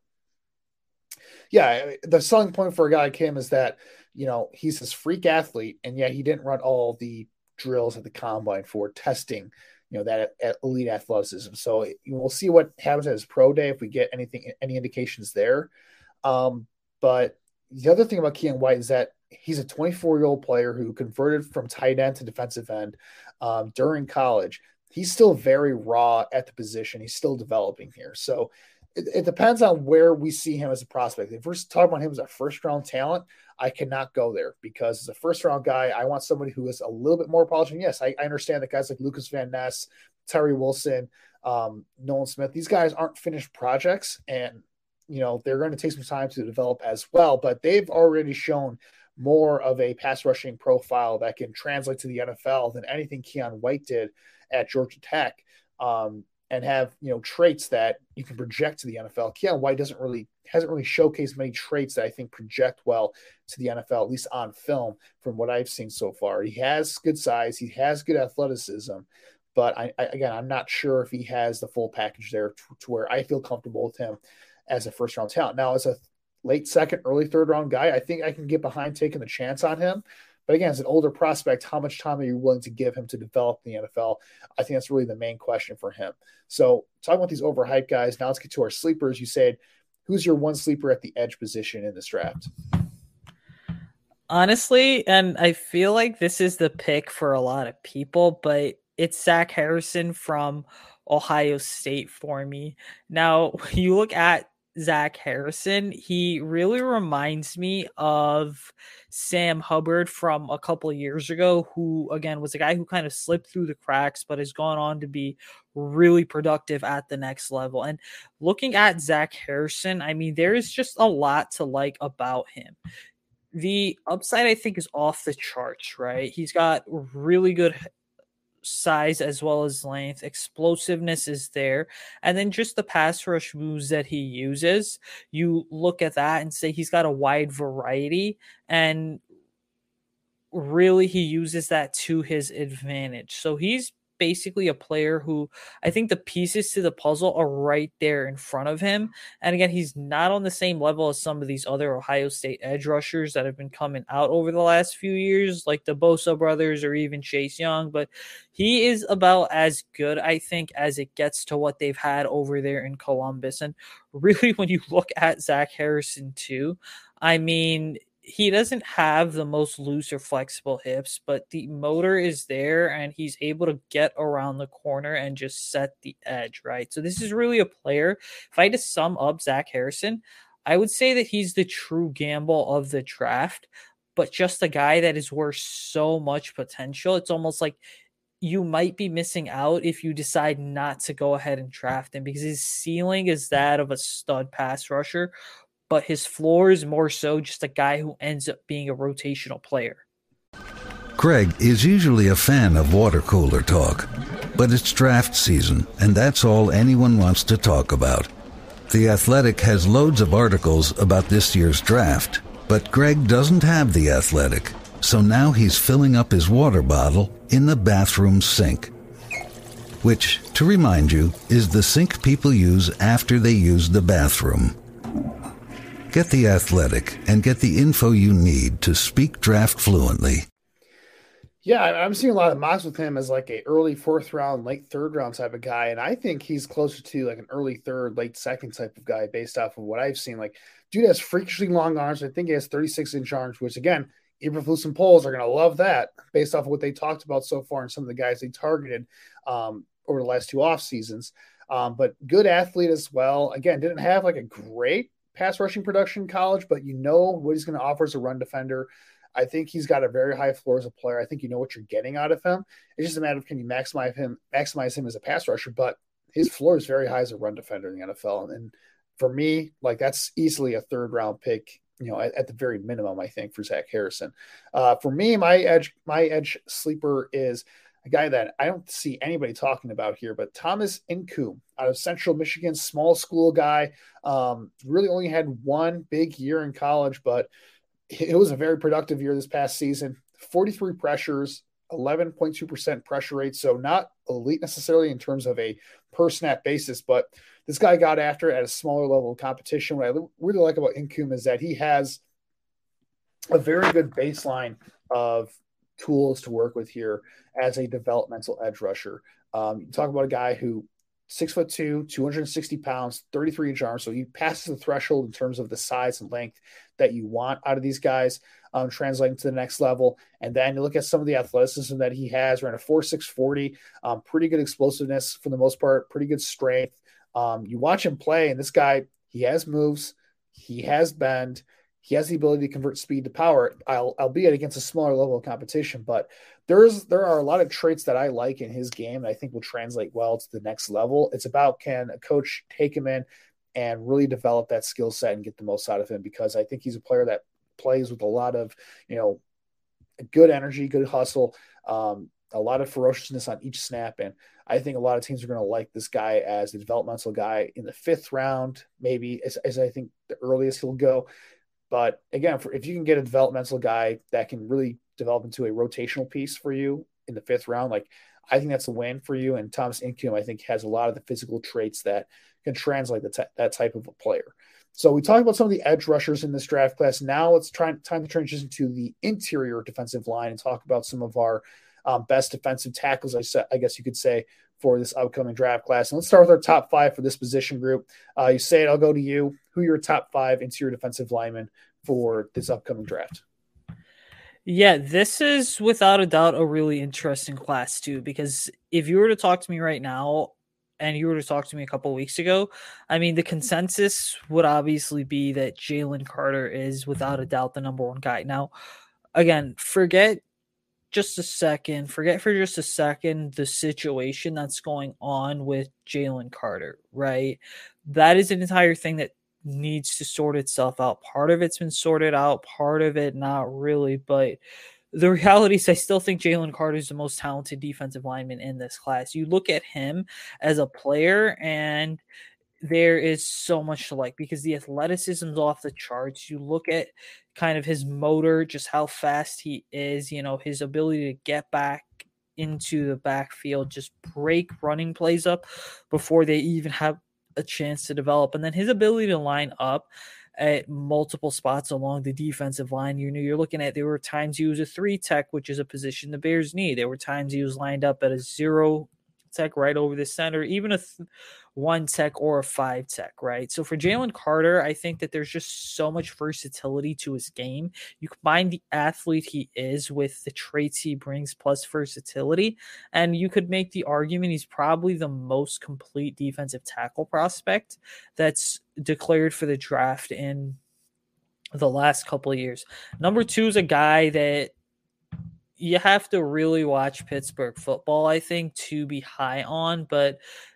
yeah, the selling point for a guy like him is that, you know, he's this freak athlete, and yet he didn't run all the drills at the combine for testing, you know, that elite athleticism. So we'll see what happens at his pro day if we get anything, any indications there. Um, but the other thing about Keion White is that he's a twenty-four year old player who converted from tight end to defensive end um, during college. He's still very raw at the position. He's still developing here. So it, it depends on where we see him as a prospect. If we're talking about him as a first round talent, I cannot go there, because as a first round guy, I want somebody who is a little bit more polished. And yes, I, I understand that guys like Lucas Van Ness, Tyree Wilson, um, Nolan Smith, these guys aren't finished projects, and, you know, they're going to take some time to develop as well, but they've already shown more of a pass rushing profile that can translate to the N F L than anything Keion White did at Georgia Tech, um, and have, you know, traits that you can project to the N F L. Keion White doesn't really, hasn't really showcased many traits that I think project well to the N F L, at least on film from what I've seen so far. He has good size. He has good athleticism, but I, I again, I'm not sure if he has the full package there to, to where I feel comfortable with him as a first round talent. Now, as a late second, early third round guy, I think I can get behind taking the chance on him. But again, as an older prospect, how much time are you willing to give him to develop in the N F L? I think that's really the main question for him. So talking about these overhyped guys, now let's get to our sleepers. You said, who's your one sleeper at the edge position in this draft? Honestly, and I feel like this is the pick for a lot of people, but it's Zach Harrison from Ohio State for me. Now, you look at Zach Harrison, he really reminds me of Sam Hubbard from a couple of years ago, who again was a guy who kind of slipped through the cracks, but has gone on to be really productive at the next level. And looking at Zach Harrison, I mean, there is just a lot to like about him. The upside, I think, is off the charts, right? He's got really good size as well as length. Explosiveness is there, and then just the pass rush moves that he uses, you look at that and say he's got a wide variety, and really he uses that to his advantage. So he's basically a player who I think the pieces to the puzzle are right there in front of him. And again, he's not on the same level as some of these other Ohio State edge rushers that have been coming out over the last few years, like the Bosa brothers or even Chase Young, but he is about as good, I think, as it gets to what they've had over there in Columbus. And really, when you look at Zach Harrison too, I mean, he doesn't have the most loose or flexible hips, but the motor is there and he's able to get around the corner and just set the edge, right? So this is really a player. If I had to sum up Zach Harrison, I would say that he's the true gamble of the draft, but just a guy that is worth so much potential. It's almost like you might be missing out if you decide not to go ahead and draft him, because his ceiling is that of a stud pass rusher, but his floor is more so just a guy who ends up being a rotational player. Craig is usually a fan of water cooler talk, but it's draft season, and that's all anyone wants to talk about. The Athletic has loads of articles about this year's draft, But Greg doesn't have the athletic, so now he's filling up his water bottle in the bathroom sink. Which, to remind you, is the sink people use after they use the bathroom. Get the athletic and get the info you need to speak draft fluently. Yeah, I'm seeing a lot of mocks with him as like a early fourth round, late third round type of guy. And I think he's closer to like an early third, late second type of guy based off of what I've seen. Like, dude has freakishly long arms. I think he has thirty-six inch arms, which again, Eberflus and Poles are going to love that based off of what they talked about so far and some of the guys they targeted um, over the last two off seasons. Um, but good athlete as well. Again, didn't have like a great pass rushing production in college, but you know what he's going to offer as a run defender. I think he's got a very high floor as a player. I think you know what you're getting out of him. It's just a matter of can you maximize him, maximize him as a pass rusher, but his floor is very high as a run defender in the N F L. And for me, like that's easily a third round pick, you know, at, at the very minimum, I think, for Zach Harrison. Uh, for me, my edge, my edge sleeper is a guy that I don't see anybody talking about here, but Thomas Incoom out of Central Michigan, small school guy. Um, really only had one big year in college, but it was a very productive year this past season. forty-three pressures, eleven point two percent pressure rate. So not elite necessarily in terms of a per snap basis, but this guy got after it at a smaller level of competition. What I really like about Incoom is that he has a very good baseline of tools to work with here as a developmental edge rusher. Um, you talk about a guy who six foot two, two hundred sixty pounds, thirty-three inch arms. So he passes the threshold in terms of the size and length that you want out of these guys, um, translating to the next level. And then you look at some of the athleticism that he has, ran a four six forty, um, pretty good explosiveness for the most part, pretty good strength. Um, you watch him play, and this guy, he has moves, he has bend, he has the ability to convert speed to power, albeit against a smaller level of competition. But there's there are a lot of traits that I like in his game that I think will translate well to the next level. It's about can a coach take him in and really develop that skill set and get the most out of him, because I think he's a player that plays with a lot of, you know, good energy, good hustle, um, a lot of ferociousness on each snap. And I think a lot of teams are going to like this guy as a developmental guy in the fifth round, maybe as, as I think the earliest he'll go. But again, for, if you can get a developmental guy that can really develop into a rotational piece for you in the fifth round, like I think that's a win for you. And Thomas Incoom, I think, has a lot of the physical traits that can translate the t- that type of a player. So we talked about some of the edge rushers in this draft class. Now it's try- time to transition to the interior defensive line and talk about some of our um, best defensive tackles, I, sa- I guess you could say, for this upcoming draft class. And let's start with our top five for this position group. Uh, you say it, I'll go to you. Who are your top five interior defensive linemen for this upcoming draft? Yeah, this is without a doubt a really interesting class too, because if you were to talk to me right now and you were to talk to me a couple of weeks ago, I mean, the consensus would obviously be that Jalen Carter is without a doubt the number one guy. Now, again, forget just a second, forget for just a second the situation that's going on with Jalen Carter, right? That is an entire thing that needs to sort itself out. Part of it's been sorted out, part of it not really, but the reality is I still think Jalen Carter is the most talented defensive lineman in this class. You look at him as a player and there is so much to like because the athleticism's off the charts. You look at kind of his motor, just how fast he is, you know, his ability to get back into the backfield, just break running plays up before they even have a chance to develop. And then his ability to line up at multiple spots along the defensive line. You know, you're looking at, there were times he was a three tech, which is a position the Bears need. There were times he was lined up at a zero tech right over the center, even a th- one tech or a five tech, right? So for Jalen Carter, I think that there's just so much versatility to his game. You combine the athlete he is with the traits he brings plus versatility, and you could make the argument he's probably the most complete defensive tackle prospect that's declared for the draft in the last couple of years. Number two is a guy that you have to really watch Pittsburgh football, I think, to be high on, but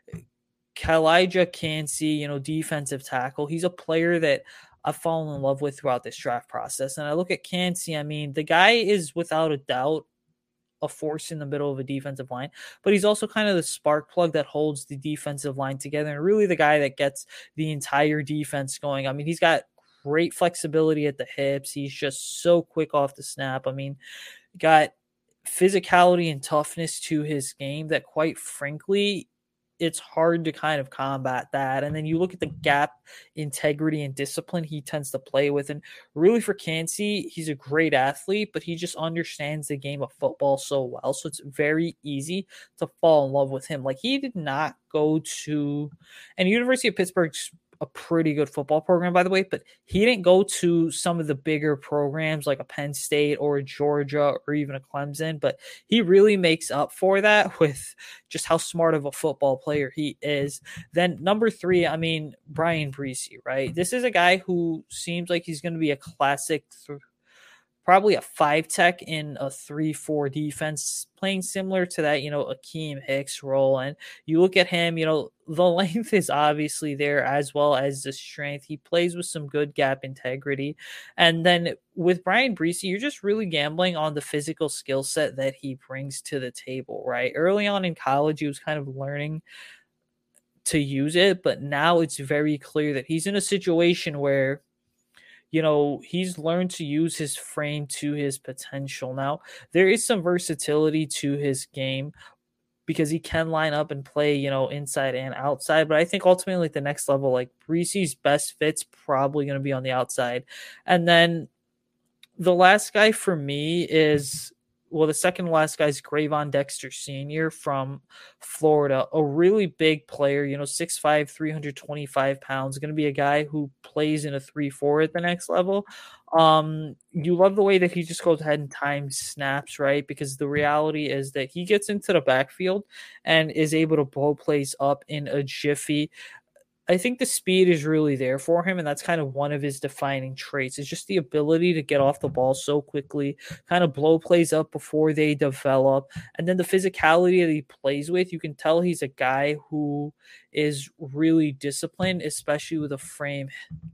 Kalijah Kancey, you know, defensive tackle, he's a player that I've fallen in love with throughout this draft process. And I look at Kancey, I mean, the guy is without a doubt a force in the middle of a defensive line, but he's also kind of the spark plug that holds the defensive line together and really the guy that gets the entire defense going. I mean, he's got great flexibility at the hips. He's just so quick off the snap. I mean, got physicality and toughness to his game that, quite frankly, it's hard to kind of combat that. And then you look at the gap, integrity, and discipline he tends to play with. And really, for Kancey, he's a great athlete, but he just understands the game of football so well. So it's very easy to fall in love with him. Like, he did not go to, and University of Pittsburgh's a pretty good football program, by the way, but he didn't go to some of the bigger programs like a Penn State or a Georgia or even a Clemson, but he really makes up for that with just how smart of a football player he is. Then number three, I mean, Bryan Bresee, right? This is a guy who seems like he's going to be a classic th- probably a five tech in a three four defense, playing similar to that, you know, Akeem Hicks role. And you look at him, you know, the length is obviously there as well as the strength. He plays with some good gap integrity. And then with Bryan Bresee, you're just really gambling on the physical skill set that he brings to the table, right? Early on in college, he was kind of learning to use it, but now it's very clear that he's in a situation where, you know, he's learned to use his frame to his potential. Now, there is some versatility to his game because he can line up and play, you know, inside and outside. But I think ultimately at the next level, like, Breese's best fit's probably going to be on the outside. And then the last guy for me is, well, the second to last guy is Grayvon Dexter Senior from Florida, a really big player, you know, six five, three hundred twenty-five pounds, going to be a guy who plays in a three four at the next level. Um, you love the way that he just goes ahead and times snaps, right? Because the reality is that he gets into the backfield and is able to blow plays up in a jiffy. I think the speed is really there for him, and that's kind of one of his defining traits. It's just the ability to get off the ball so quickly, kind of blow plays up before they develop, and then the physicality that he plays with. You can tell he's a guy who is really disciplined, especially with a frame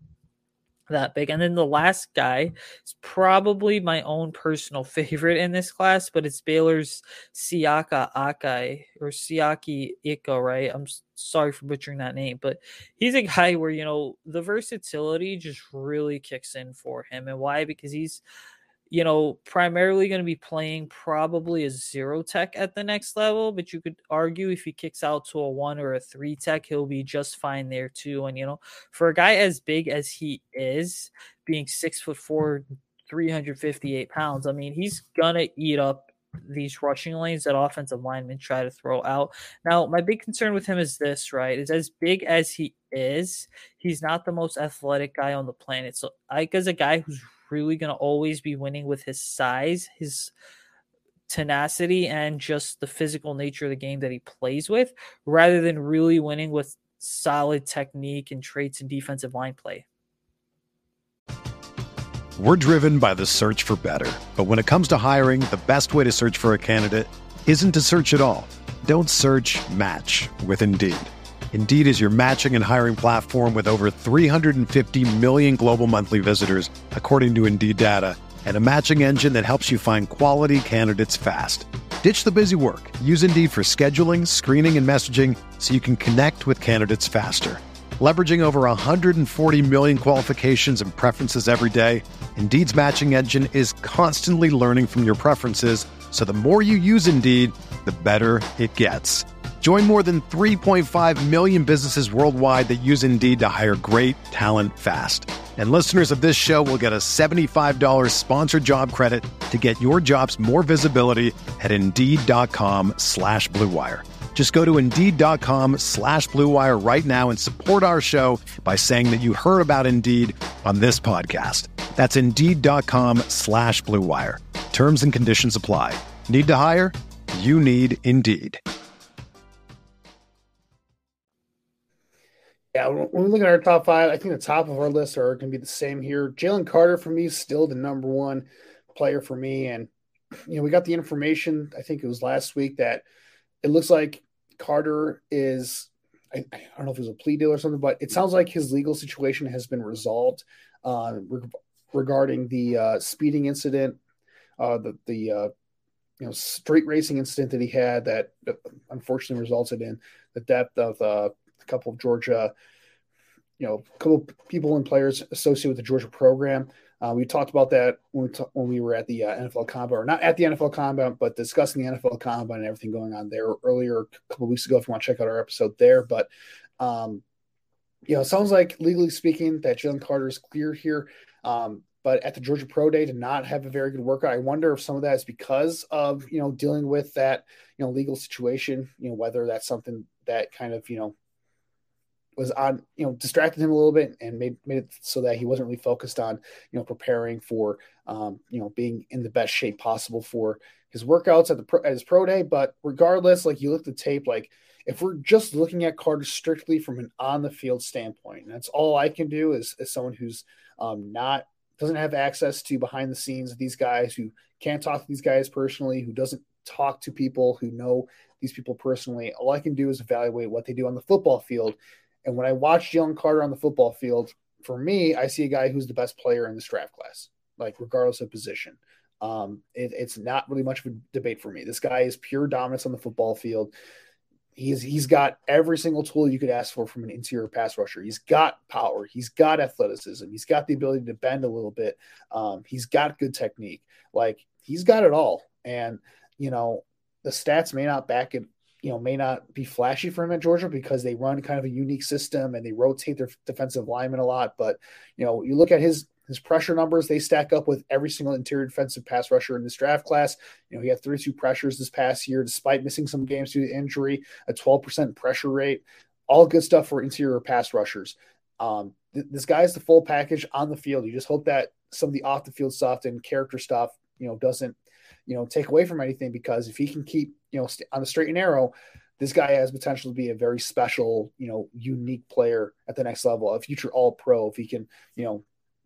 that big. And then the last guy is probably my own personal favorite in this class, but it's Baylor's Siaki Akai or Siaki Ika, right? I'm sorry for butchering that name, but he's a guy where, you know, the versatility just really kicks in for him. And why? Because he's, you know, primarily going to be playing probably a zero tech at the next level, but you could argue if he kicks out to a one or a three tech, he'll be just fine there too. And, you know, for a guy as big as he is, being six foot four, three hundred fifty-eight pounds, I mean, he's going to eat up these rushing lanes that offensive linemen try to throw out. Now, my big concern with him is this, right? Is as big as he is, he's not the most athletic guy on the planet. So Ike is a guy who's really going to always be winning with his size, his tenacity, and just the physical nature of the game that he plays with, rather than really winning with solid technique and traits in defensive line play. We're driven by the search for better. But when it comes to hiring, the best way to search for a candidate isn't to search at all. Don't search, match with Indeed. Indeed is your matching and hiring platform with over three hundred fifty million global monthly visitors, according to Indeed data, and a matching engine that helps you find quality candidates fast. Ditch the busy work. Use Indeed for scheduling, screening, and messaging so you can connect with candidates faster. Leveraging over one hundred forty million qualifications and preferences every day, Indeed's matching engine is constantly learning from your preferences, so the more you use Indeed, the better it gets. Join more than three point five million businesses worldwide that use Indeed to hire great talent fast. And listeners of this show will get a seventy-five dollars sponsored job credit to get your jobs more visibility at Indeed.com slash Blue Wire. Just go to Indeed.com slash Blue Wire right now and support our show by saying that you heard about Indeed on this podcast. That's Indeed.com slash Blue Wire. Terms and conditions apply. Need to hire? You need Indeed. Yeah, when we look at our top five, I think the top of our list are going to be the same here. Jalen Carter, for me, is still the number one player for me. And, you know, we got the information, I think it was last week, that it looks like Carter is, I, I don't know if it was a plea deal or something, but it sounds like his legal situation has been resolved uh, re- regarding the uh, speeding incident, uh, the, the uh, you know, street racing incident that he had that unfortunately resulted in the death of uh, a couple of Georgia you know, a couple people and players associated with the Georgia program. Uh, we talked about that when we, t- when we were at the uh, N F L Combine, or not at the N F L Combine, but discussing the N F L Combine and everything going on there earlier a couple of weeks ago. If you want to check out our episode there, but um, you know, it sounds like legally speaking that Jalen Carter is clear here. Um, but at the Georgia Pro Day to not have a very good workout, I wonder if some of that is because of, you know, dealing with that, you know, legal situation, you know, whether that's something that kind of, you know, was on, you know, distracted him a little bit and made, made it so that he wasn't really focused on, you know, preparing for, um, you know, being in the best shape possible for his workouts at the pro, at his pro day. But regardless, like you look at the tape, like if we're just looking at Carter strictly from an on the field standpoint, and that's all I can do is, as someone who's um, not, doesn't have access to behind the scenes of these guys, who can't talk to these guys personally, who doesn't talk to people who know these people personally. All I can do is evaluate what they do on the football field. And when I watch Jalen Carter on the football field, for me, I see a guy who's the best player in this draft class, like regardless of position. Um, it, it's not really much of a debate for me. This guy is pure dominance on the football field. He's he's got every single tool you could ask for from an interior pass rusher. He's got power. He's got athleticism. He's got the ability to bend a little bit. Um, he's got good technique. Like he's got it all. And you know, the stats may not back it. You know, may not be flashy for him at Georgia because they run kind of a unique system and they rotate their defensive linemen a lot. But, you know, you look at his his pressure numbers, they stack up with every single interior defensive pass rusher in this draft class. You know, he had thirty-two pressures this past year, despite missing some games due to injury, a twelve percent pressure rate, all good stuff for interior pass rushers. Um, th- this guy is the full package on the field. You just hope that some of the off the field stuff and character stuff, you know, doesn't, you know, take away from anything, because if he can keep, you know, st- on the straight and narrow, this guy has potential to be a very special, you know, unique player at the next level, a future all pro, if he can, you know,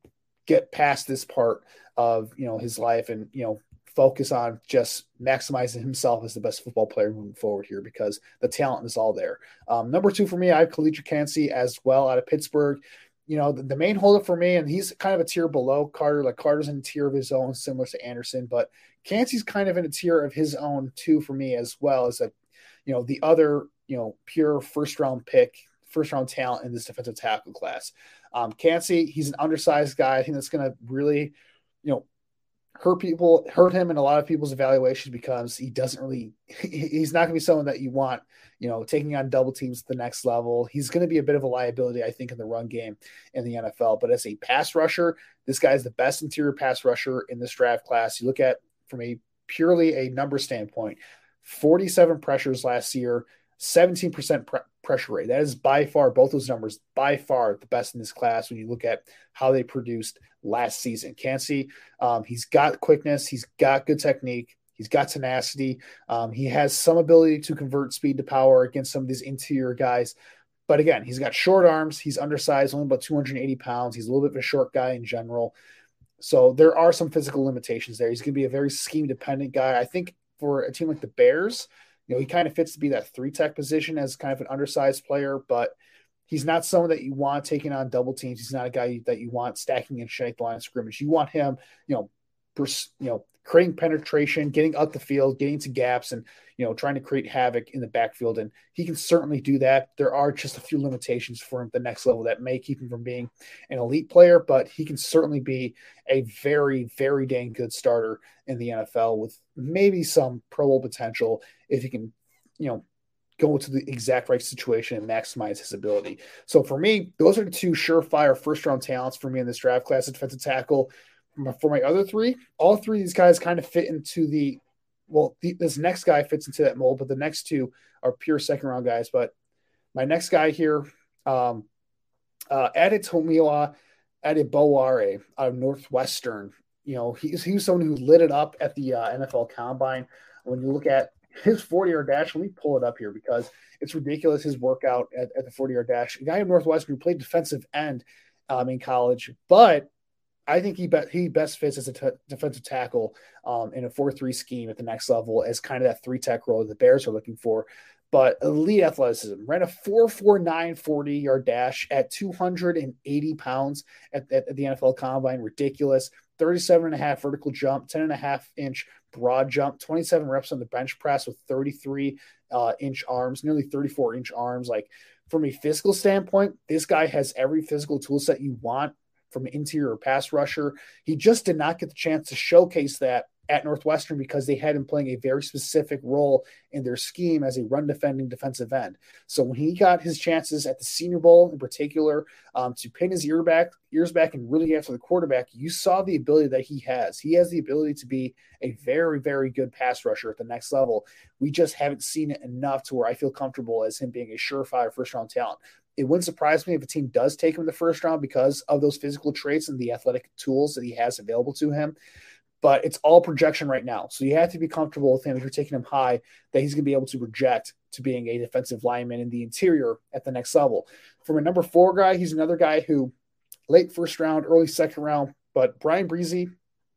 get past this part of, you know, his life and, you know, focus on just maximizing himself as the best football player moving forward here, because the talent is all there. Um, number two for me, I have Khalid Kancey as well out of Pittsburgh. You know, the, the main holdup for me, and he's kind of a tier below Carter, like Carter's in a tier of his own, similar to Anderson, but Kancey's kind of in a tier of his own too for me, as well as a, you know, the other, you know, pure first round pick, first round talent in this defensive tackle class. Um, Kancey, he's an undersized guy. I think that's going to really, you know, hurt people, hurt him in a lot of people's evaluations, because he doesn't really, he's not going to be someone that you want, you know, taking on double teams at the next level. He's going to be a bit of a liability, I think, in the run game in the N F L. But as a pass rusher, this guy is the best interior pass rusher in this draft class. You look at from a purely a number standpoint, forty-seven pressures last year, seventeen percent pre- pressure rate. That is by far, both those numbers, by far the best in this class when you look at how they produced last season. Kancey, um, he's got quickness. He's got good technique. He's got tenacity. Um, he has some ability to convert speed to power against some of these interior guys. But again, he's got short arms. He's undersized, only about two hundred eighty pounds. He's a little bit of a short guy in general. So there are some physical limitations there. He's going to be a very scheme-dependent guy. I think for a team like the Bears, you know, he kind of fits to be that three-tech position as kind of an undersized player, but he's not someone that you want taking on double teams. He's not a guy that you want stacking and shake the line of scrimmage. You want him, you know, pers- you know, creating penetration, getting up the field, getting to gaps, and, you know, trying to create havoc in the backfield. And he can certainly do that. There are just a few limitations for him at the next level that may keep him from being an elite player, but he can certainly be a very, very dang good starter in the N F L with maybe some Pro Bowl potential if he can, you know, go to the exact right situation and maximize his ability. So for me, those are the two surefire first-round talents for me in this draft class, defensive tackle. For my other three, all three of these guys kind of fit into the, well, the, this next guy fits into that mold, but the next two are pure second-round guys. But my next guy here, um, uh, Adetomiwa Adebowale out of Northwestern. You know, he's he was someone who lit it up at the uh, N F L Combine. When you look at his forty-yard dash, let me pull it up here because it's ridiculous, his workout at, at the forty-yard dash. A guy in Northwestern who played defensive end um, in college, but I think he be- he best fits as a t- defensive tackle um, in a four three scheme at the next level as kind of that three-tech role that the Bears are looking for. But elite athleticism, ran a four four nine forty-yard dash at two hundred eighty pounds at, at, at the N F L Combine. Ridiculous. thirty-seven and a half vertical jump, ten and a half inch broad jump, twenty-seven reps on the bench press with thirty-three uh, inch arms, nearly thirty-four inch arms. Like from a physical standpoint, this guy has every physical tool set you want from an interior or pass rusher. He just did not get the chance to showcase that at Northwestern because they had him playing a very specific role in their scheme as a run defending defensive end. So when he got his chances at the Senior Bowl in particular, um, to pin his ear back, ears back and really after the quarterback, you saw the ability that he has. He has the ability to be a very, very good pass rusher at the next level. We just haven't seen it enough to where I feel comfortable as him being a surefire first round talent. It wouldn't surprise me if a team does take him in the first round because of those physical traits and the athletic tools that he has available to him. But it's all projection right now. So you have to be comfortable with him if you're taking him high, that he's going to be able to project to being a defensive lineman in the interior at the next level. From a number four guy, he's another guy who late first round, early second round, but Brian Breezy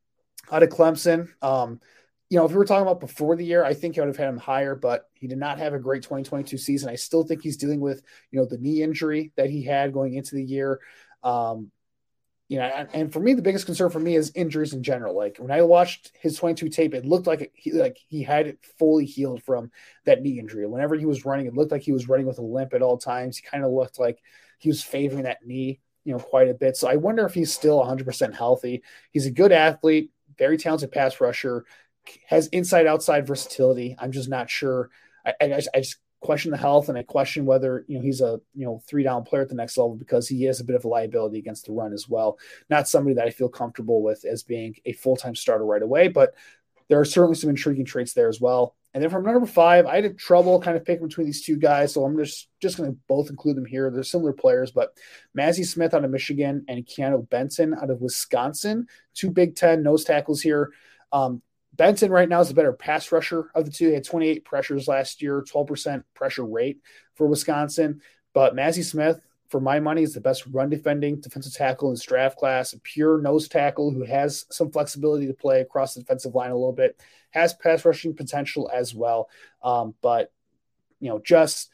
out of Clemson. Um, you know, if we were talking about before the year, I think I would have had him higher, but he did not have a great twenty twenty-two season. I still think he's dealing with, you know, the knee injury that he had going into the year. Um, You know, and for me, the biggest concern for me is injuries in general. Like when I watched his twenty-two tape, it looked like he like he had it fully healed from that knee injury. Whenever he was running, it looked like he was running with a limp at all times. He kind of looked like he was favoring that knee, you know, quite a bit. So I wonder if he's still one hundred percent healthy. He's a good athlete, very talented pass rusher, has inside-outside versatility. I'm just not sure. I, I, I just question the health, and I question whether, you know, he's a, you know, three down player at the next level because he is a bit of a liability against the run as well. Not somebody that I feel comfortable with as being a full-time starter right away, but there are certainly some intriguing traits there as well. And then from number five, I had trouble kind of picking between these two guys, so I'm just, just going to both include them here. They're similar players, but Mazi Smith out of Michigan and Keanu Benton out of Wisconsin, two Big Ten nose tackles here. Um, Benton right now is the better pass rusher of the two. He had twenty-eight pressures last year, twelve percent pressure rate for Wisconsin. But Mazi Smith, for my money, is the best run defending defensive tackle in this draft class, a pure nose tackle who has some flexibility to play across the defensive line a little bit, has pass rushing potential as well. Um, but, you know, just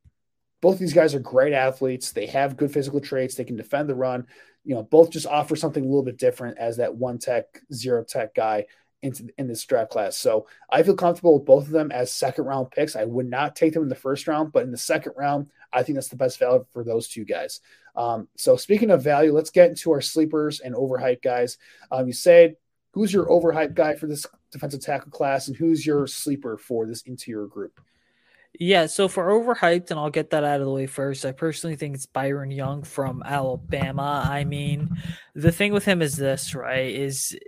both these guys are great athletes. They have good physical traits. They can defend the run. You know, both just offer something a little bit different as that one tech, zero tech guy into in this draft class. So I feel comfortable with both of them as second round picks. I would not take them in the first round, but in the second round, I think that's the best value for those two guys. Um, so speaking of value, let's get into our sleepers and overhyped guys. Um, you said, who's your overhyped guy for this defensive tackle class, and who's your sleeper for this interior group? Yeah, so for overhyped, and I'll get that out of the way first, I personally think it's Byron Young from Alabama. I mean, the thing with him is this, right, is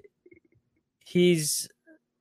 he's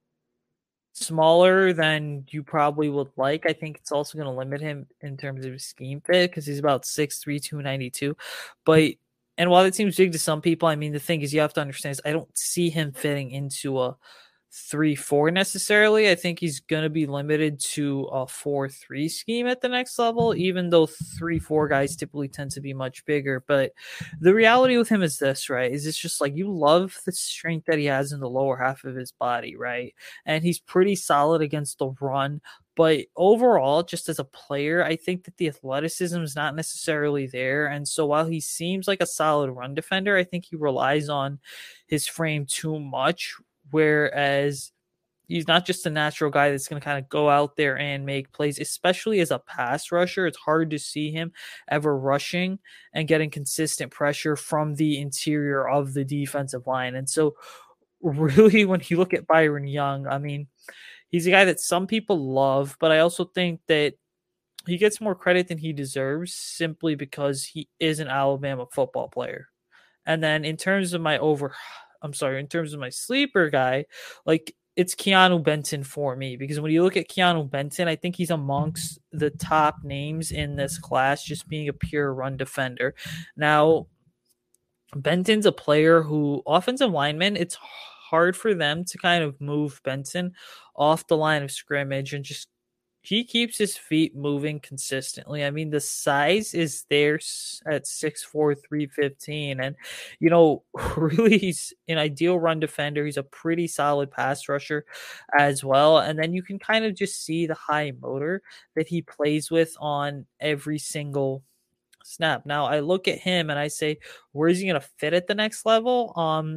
smaller than you probably would like. I think it's also going to limit him in terms of his scheme fit because he's about six three, two ninety-two. But, and while it seems big to some people, I mean, the thing is you have to understand is I don't see him fitting into a three four necessarily. I think he's going to be limited to a four three scheme at the next level, even though three four guys typically tend to be much bigger. But the reality with him is this, right, is it's just like you love the strength that he has in the lower half of his body, right? And he's pretty solid against the run. But overall, just as a player, I think that the athleticism is not necessarily there. And so while he seems like a solid run defender, I think he relies on his frame too much. Whereas he's not just a natural guy that's going to kind of go out there and make plays, especially as a pass rusher. It's hard to see him ever rushing and getting consistent pressure from the interior of the defensive line. And so really, when you look at Byron Young, I mean, he's a guy that some people love, but I also think that he gets more credit than he deserves simply because he is an Alabama football player. And then in terms of my over... I'm sorry, in terms of my sleeper guy, like it's Keanu Benton for me, because when you look at Keanu Benton, I think he's amongst the top names in this class, just being a pure run defender. Now, Benton's a player who offensive linemen, it's hard for them to kind of move Benton off the line of scrimmage, and just he keeps his feet moving consistently. I mean, the size is there at six four, three fifteen. And, you know, really he's an ideal run defender. He's a pretty solid pass rusher as well. And then you can kind of just see the high motor that he plays with on every single snap. Now, I look at him and I say, where is he going to fit at the next level? Um,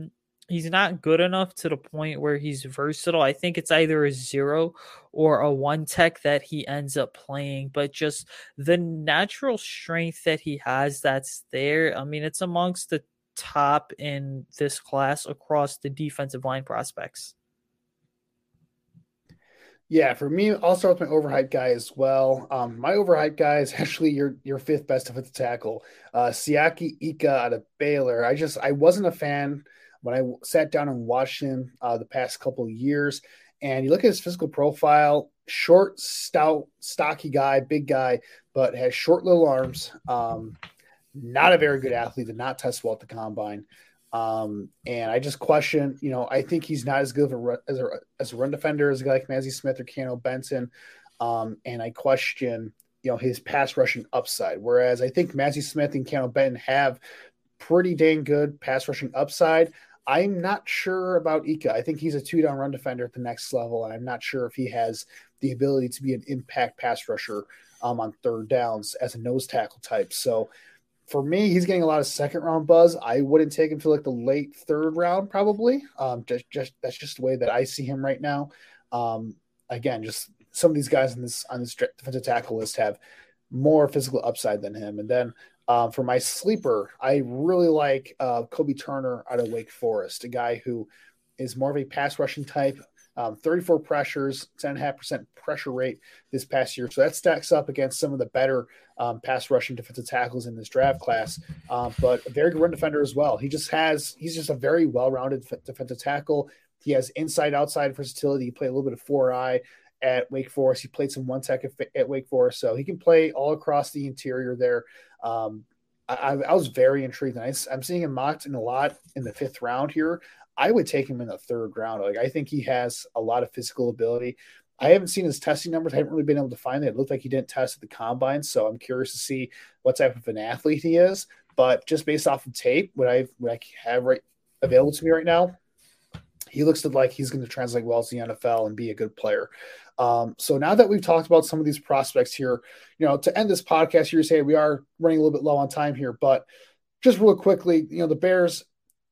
he's not good enough to the point where he's versatile. I think it's either a zero or a one tech that he ends up playing, but just the natural strength that he has that's there. I mean, it's amongst the top in this class across the defensive line prospects. Yeah, for me, I'll start with my overhyped guy as well. Um, my overhyped guy is actually your your fifth best defensive tackle, uh, Siaki Ika out of Baylor. I just I wasn't a fan when I sat down and watched him uh, the past couple of years. And you look at his physical profile: short, stout, stocky guy, big guy, but has short little arms. Um, not a very good athlete. Did not test well at the combine. Um, and I just question, you know, I think he's not as good of a run, as a as a run defender as a guy like Mazi Smith or Kano Benson. Um, and I question, you know, his pass rushing upside. Whereas I think Mazi Smith and Kano Benton have pretty dang good pass rushing upside. I'm not sure about Ika. I think he's a two down run defender at the next level, and I'm not sure if he has the ability to be an impact pass rusher um, on third downs as a nose tackle type. So for me, he's getting a lot of second round buzz. I wouldn't take him to like the late third round, probably. Um, just, just that's just the way that I see him right now. Um, again, just some of these guys on this on this defensive tackle list have more physical upside than him. And then um, for my sleeper, I really like uh, Kobe Turner out of Wake Forest, a guy who is more of a pass rushing type. Um, thirty-four pressures, ten point five percent pressure rate this past year. So that stacks up against some of the better um, pass rushing defensive tackles in this draft class, um, but a very good run defender as well. He just has, he's just a very well-rounded defensive tackle. He has inside-outside versatility. He played a little bit of four-eye at Wake Forest. He played some one-tech at Wake Forest, so he can play all across the interior there. Um, I, I was very intrigued. And I, I'm seeing him mocked in a lot in the fifth round here. I would take him in the third round. Like, I think he has a lot of physical ability. I haven't seen his testing numbers. I haven't really been able to find it. It looked like he didn't test at the combine, so I'm curious to see what type of an athlete he is. But just based off of tape, what I what I have right available to me right now, he looks like he's going to translate well to the N F L and be a good player. Um, so now that we've talked about some of these prospects here, you know, to end this podcast here, say we are running a little bit low on time here, but just real quickly, you know, the Bears,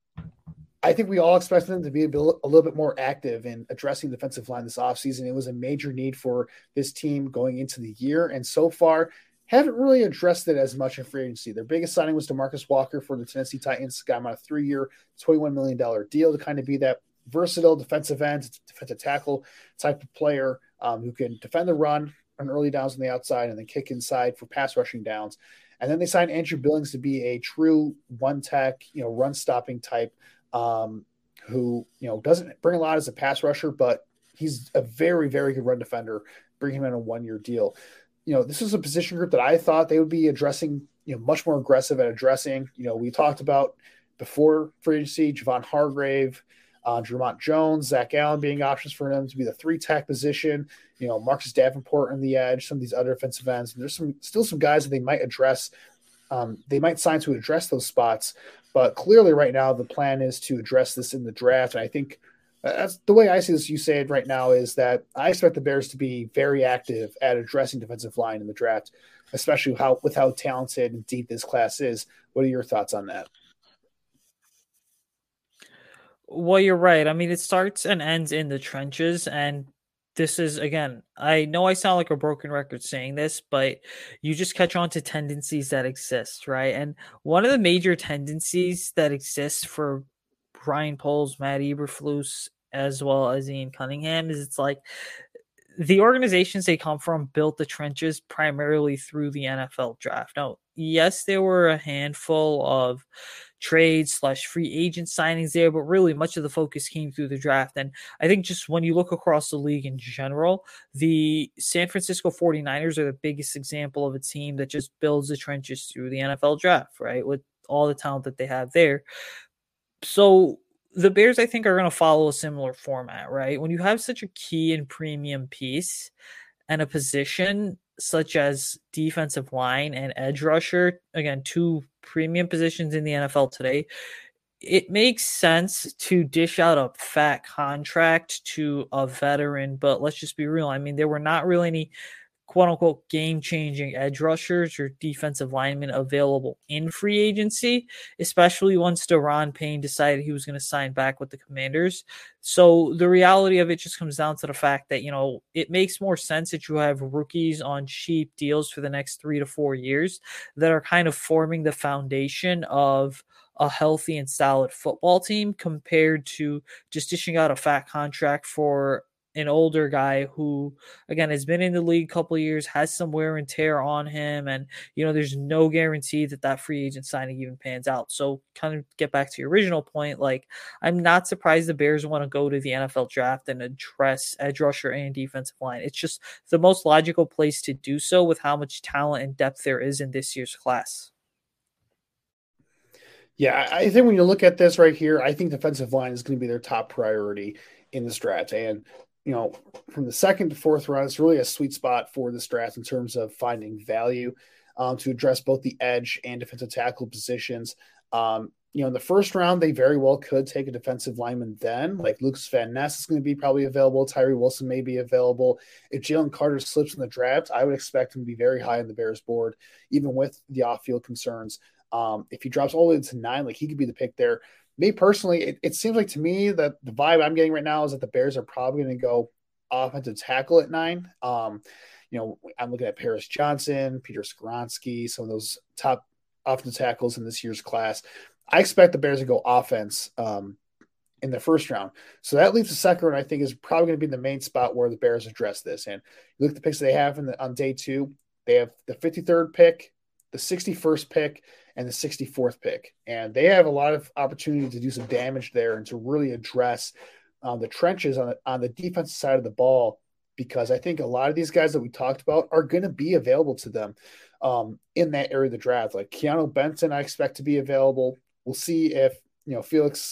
I think we all expect them to be a, bil- a little bit more active in addressing the defensive line this offseason. It was a major need for this team going into the year, and so far haven't really addressed it as much in free agency. Their biggest signing was DeMarcus Walker for the Tennessee Titans. Got him on a three-year, twenty-one million dollars deal to kind of be that versatile defensive end, defensive tackle type of player um, who can defend the run on early downs on the outside and then kick inside for pass rushing downs. And then they signed Andrew Billings to be a true one-tech, you know, run-stopping type um, who, you know, doesn't bring a lot as a pass rusher, but he's a very, very good run defender. Bring him in a one-year deal. You know, this is a position group that I thought they would be addressing, you know, much more aggressive at addressing. You know, we talked about before free agency, Javon Hargrave, uh, Drummond Jones, Zach Allen being options for him to be the three-tech position. You know, Marcus Davenport on the edge, some of these other defensive ends. And there's some still some guys that they might address. Um, they might sign to address those spots. But clearly right now the plan is to address this in the draft. And I think that's the way I see this. You say it right now is that I expect the Bears to be very active at addressing defensive line in the draft, especially how with how talented and deep this class is. What are your thoughts on that? Well, you're right. I mean, it starts and ends in the trenches. And this is, again, I know I sound like a broken record saying this, but you just catch on to tendencies that exist, right? And one of the major tendencies that exists for Ryan Poles, Matt Eberflus, as well as Ian Cunningham is it's like the organizations they come from built the trenches primarily through the N F L draft. Now, yes, there were a handful of trades slash free agent signings there, but really much of the focus came through the draft. And I think just when you look across the league in general, the San Francisco forty-niners are the biggest example of a team that just builds the trenches through the N F L draft, right? With all the talent that they have there. So the Bears, I think, are going to follow a similar format, right? When you have such a key and premium piece and a position such as defensive line and edge rusher, again, two premium positions in the N F L today, it makes sense to dish out a fat contract to a veteran. But let's just be real. I mean, there were not really any quote unquote game changing edge rushers or defensive linemen available in free agency, especially once Daron Payne decided he was going to sign back with the Commanders. So the reality of it just comes down to the fact that, you know, it makes more sense that you have rookies on cheap deals for the next three to four years that are kind of forming the foundation of a healthy and solid football team compared to just dishing out a fat contract for an older guy who, again, has been in the league a couple of years, has some wear and tear on him. And, you know, there's no guarantee that that free agent signing even pans out. So kind of get back to your original point. Like, I'm not surprised the Bears want to go to the N F L draft and address edge rusher and defensive line. It's just the most logical place to do so with how much talent and depth there is in this year's class. Yeah, I think when you look at this right here, I think defensive line is going to be their top priority in this draft. And, you know, from the second to fourth round, it's really a sweet spot for this draft in terms of finding value um, to address both the edge and defensive tackle positions. Um, you know, in the first round, they very well could take a defensive lineman then, like Lucas Van Ness is going to be probably available. Tyree Wilson may be available. If Jalen Carter slips in the draft, I would expect him to be very high on the Bears board, even with the off-field concerns. Um, if he drops all the way to nine, like he could be the pick there. Me personally, it, it seems like to me that the vibe I'm getting right now is that the Bears are probably going to go offensive tackle at nine. Um, you know, I'm looking at Paris Johnson, Peter Skoronski, some of those top offensive tackles in this year's class. I expect the Bears to go offense um, in the first round. So that leaves the second round, I think, is probably going to be the main spot where the Bears address this. And you look at the picks they have in the, on day two, they have the fifty-third pick, the sixty-first pick, and the sixty-fourth pick. And they have a lot of opportunity to do some damage there and to really address um, the trenches on the, on the defensive side of the ball, because I think a lot of these guys that we talked about are going to be available to them um, in that area of the draft. Like Keanu Benton, I expect to be available. We'll see if, you know, Felix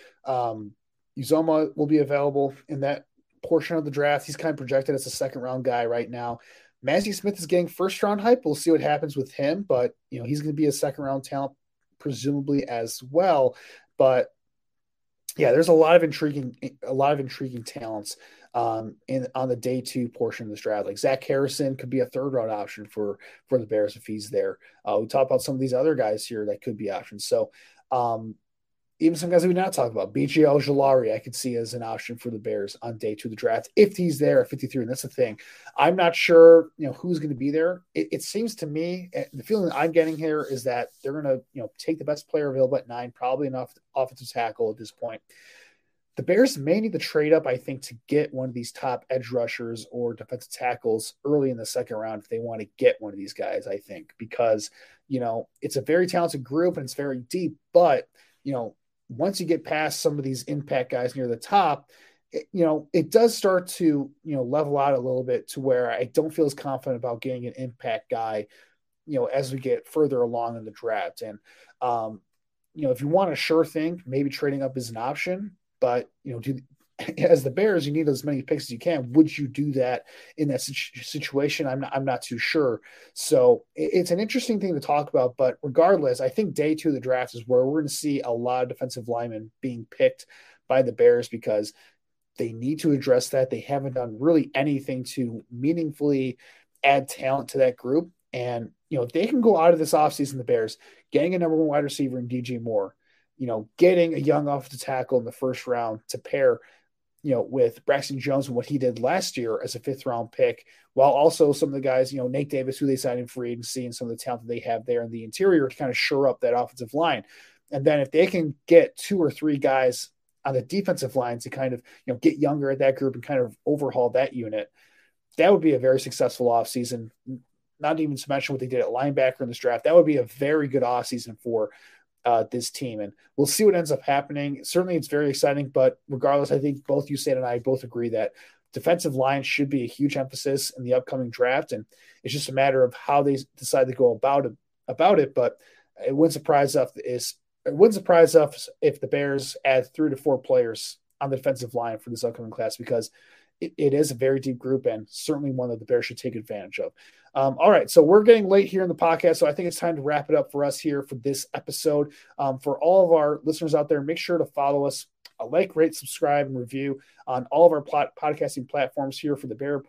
um, Uzoma will be available in that portion of the draft. He's kind of projected as a second round guy right now. Mazi Smith is getting first round hype. We'll see what happens with him, but you know, he's going to be a second round talent presumably as well. But yeah, there's a lot of intriguing, a lot of intriguing talents um, in on the day two portion of this draft. Like Zach Harrison could be a third round option for, for the Bears if he's there. Uh, we talk about some of these other guys here that could be options. So um, even some guys that we not talk about, B J Ojulari, I could see as an option for the Bears on day two of the draft if he's there at fifty-three. And that's the thing. I'm not sure, you know, who's going to be there. It, it seems to me, the feeling that I'm getting here is that they're going to, you know, take the best player available at nine, probably enough offensive tackle at this point. The Bears may need to trade up, I think, to get one of these top edge rushers or defensive tackles early in the second round if they want to get one of these guys, I think, because, you know, it's a very talented group and it's very deep, but, you know, once you get past some of these impact guys near the top, it, you know, it does start to, you know, level out a little bit to where I don't feel as confident about getting an impact guy, you know, as we get further along in the draft. And, um, you know, if you want a sure thing, maybe trading up is an option, but, you know, do, as the Bears, you need as many picks as you can. Would you do that in that situation? I'm not, I'm not too sure. So it's an interesting thing to talk about, but regardless, I think day two of the draft is where we're going to see a lot of defensive linemen being picked by the Bears because they need to address that. They haven't done really anything to meaningfully add talent to that group. And, you know, if they can go out of this offseason, the Bears getting a number one wide receiver in D J Moore, you know, getting a young offensive tackle in the first round to pair, you know, with Braxton Jones and what he did last year as a fifth round pick, while also some of the guys, you know, Nate Davis, who they signed in free agency, and some of the talent that they have there in the interior to kind of shore up that offensive line. And then if they can get two or three guys on the defensive line to kind of, you know, get younger at that group and kind of overhaul that unit, that would be a very successful offseason. Not even to mention what they did at linebacker in this draft. That would be a very good offseason for Uh, this team, and we'll see what ends up happening. Certainly it's very exciting, but regardless, I think both Usain and I both agree that defensive line should be a huge emphasis in the upcoming draft, and it's just a matter of how they decide to go about it about it. But it wouldn't surprise us if it wouldn't surprise us if the Bears add three to four players on the defensive line for this upcoming class, because it, it is a very deep group and certainly one that the Bears should take advantage of. Um, all right, so we're getting late here in the podcast, so I think it's time to wrap it up for us here for this episode. Um, for all of our listeners out there, make sure to follow us, uh, like, rate, subscribe, and review on all of our plot, podcasting platforms here for the Bear Report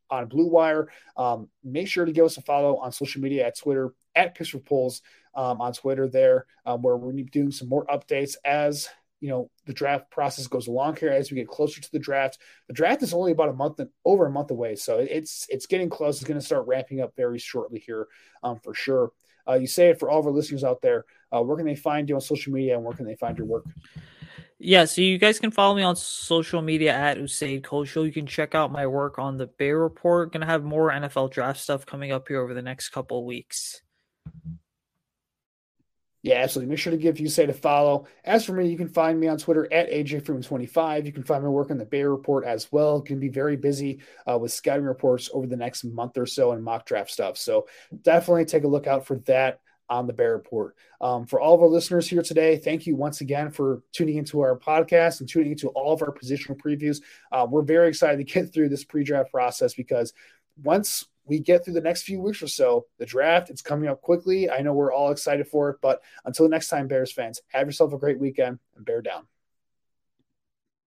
on Blue Wire. Um, make sure to give us a follow on social media at Twitter, at Picks for Polls um, on Twitter there, um, where we're doing some more updates as you know the draft process goes along here. As we get closer to the draft, the draft is only about a month and over a month away, so it's it's getting close. It's going to start ramping up very shortly here, um, for sure. Uh, you say it for all of our listeners out there. Uh, where can they find you on social media, and where can they find your work? Yeah, so you guys can follow me on social media at Usaid Koshul. You can check out my work on the Bear Report. Going to have more N F L draft stuff coming up here over the next couple of weeks. Yeah, absolutely. Make sure to give Usaid a follow. As for me, you can find me on Twitter at A J Freeman twenty-five. You can find my work on the Bear Report as well. Going to be very busy uh, with scouting reports over the next month or so and mock draft stuff. So definitely take a look out for that on the Bear Report. Um, for all of our listeners here today, thank you once again for tuning into our podcast and tuning into all of our positional previews. Uh, we're very excited to get through this pre-draft process, because once we get through the next few weeks or so, the draft, it's coming up quickly. I know we're all excited for it, but until next time, Bears fans, have yourself a great weekend and bear down.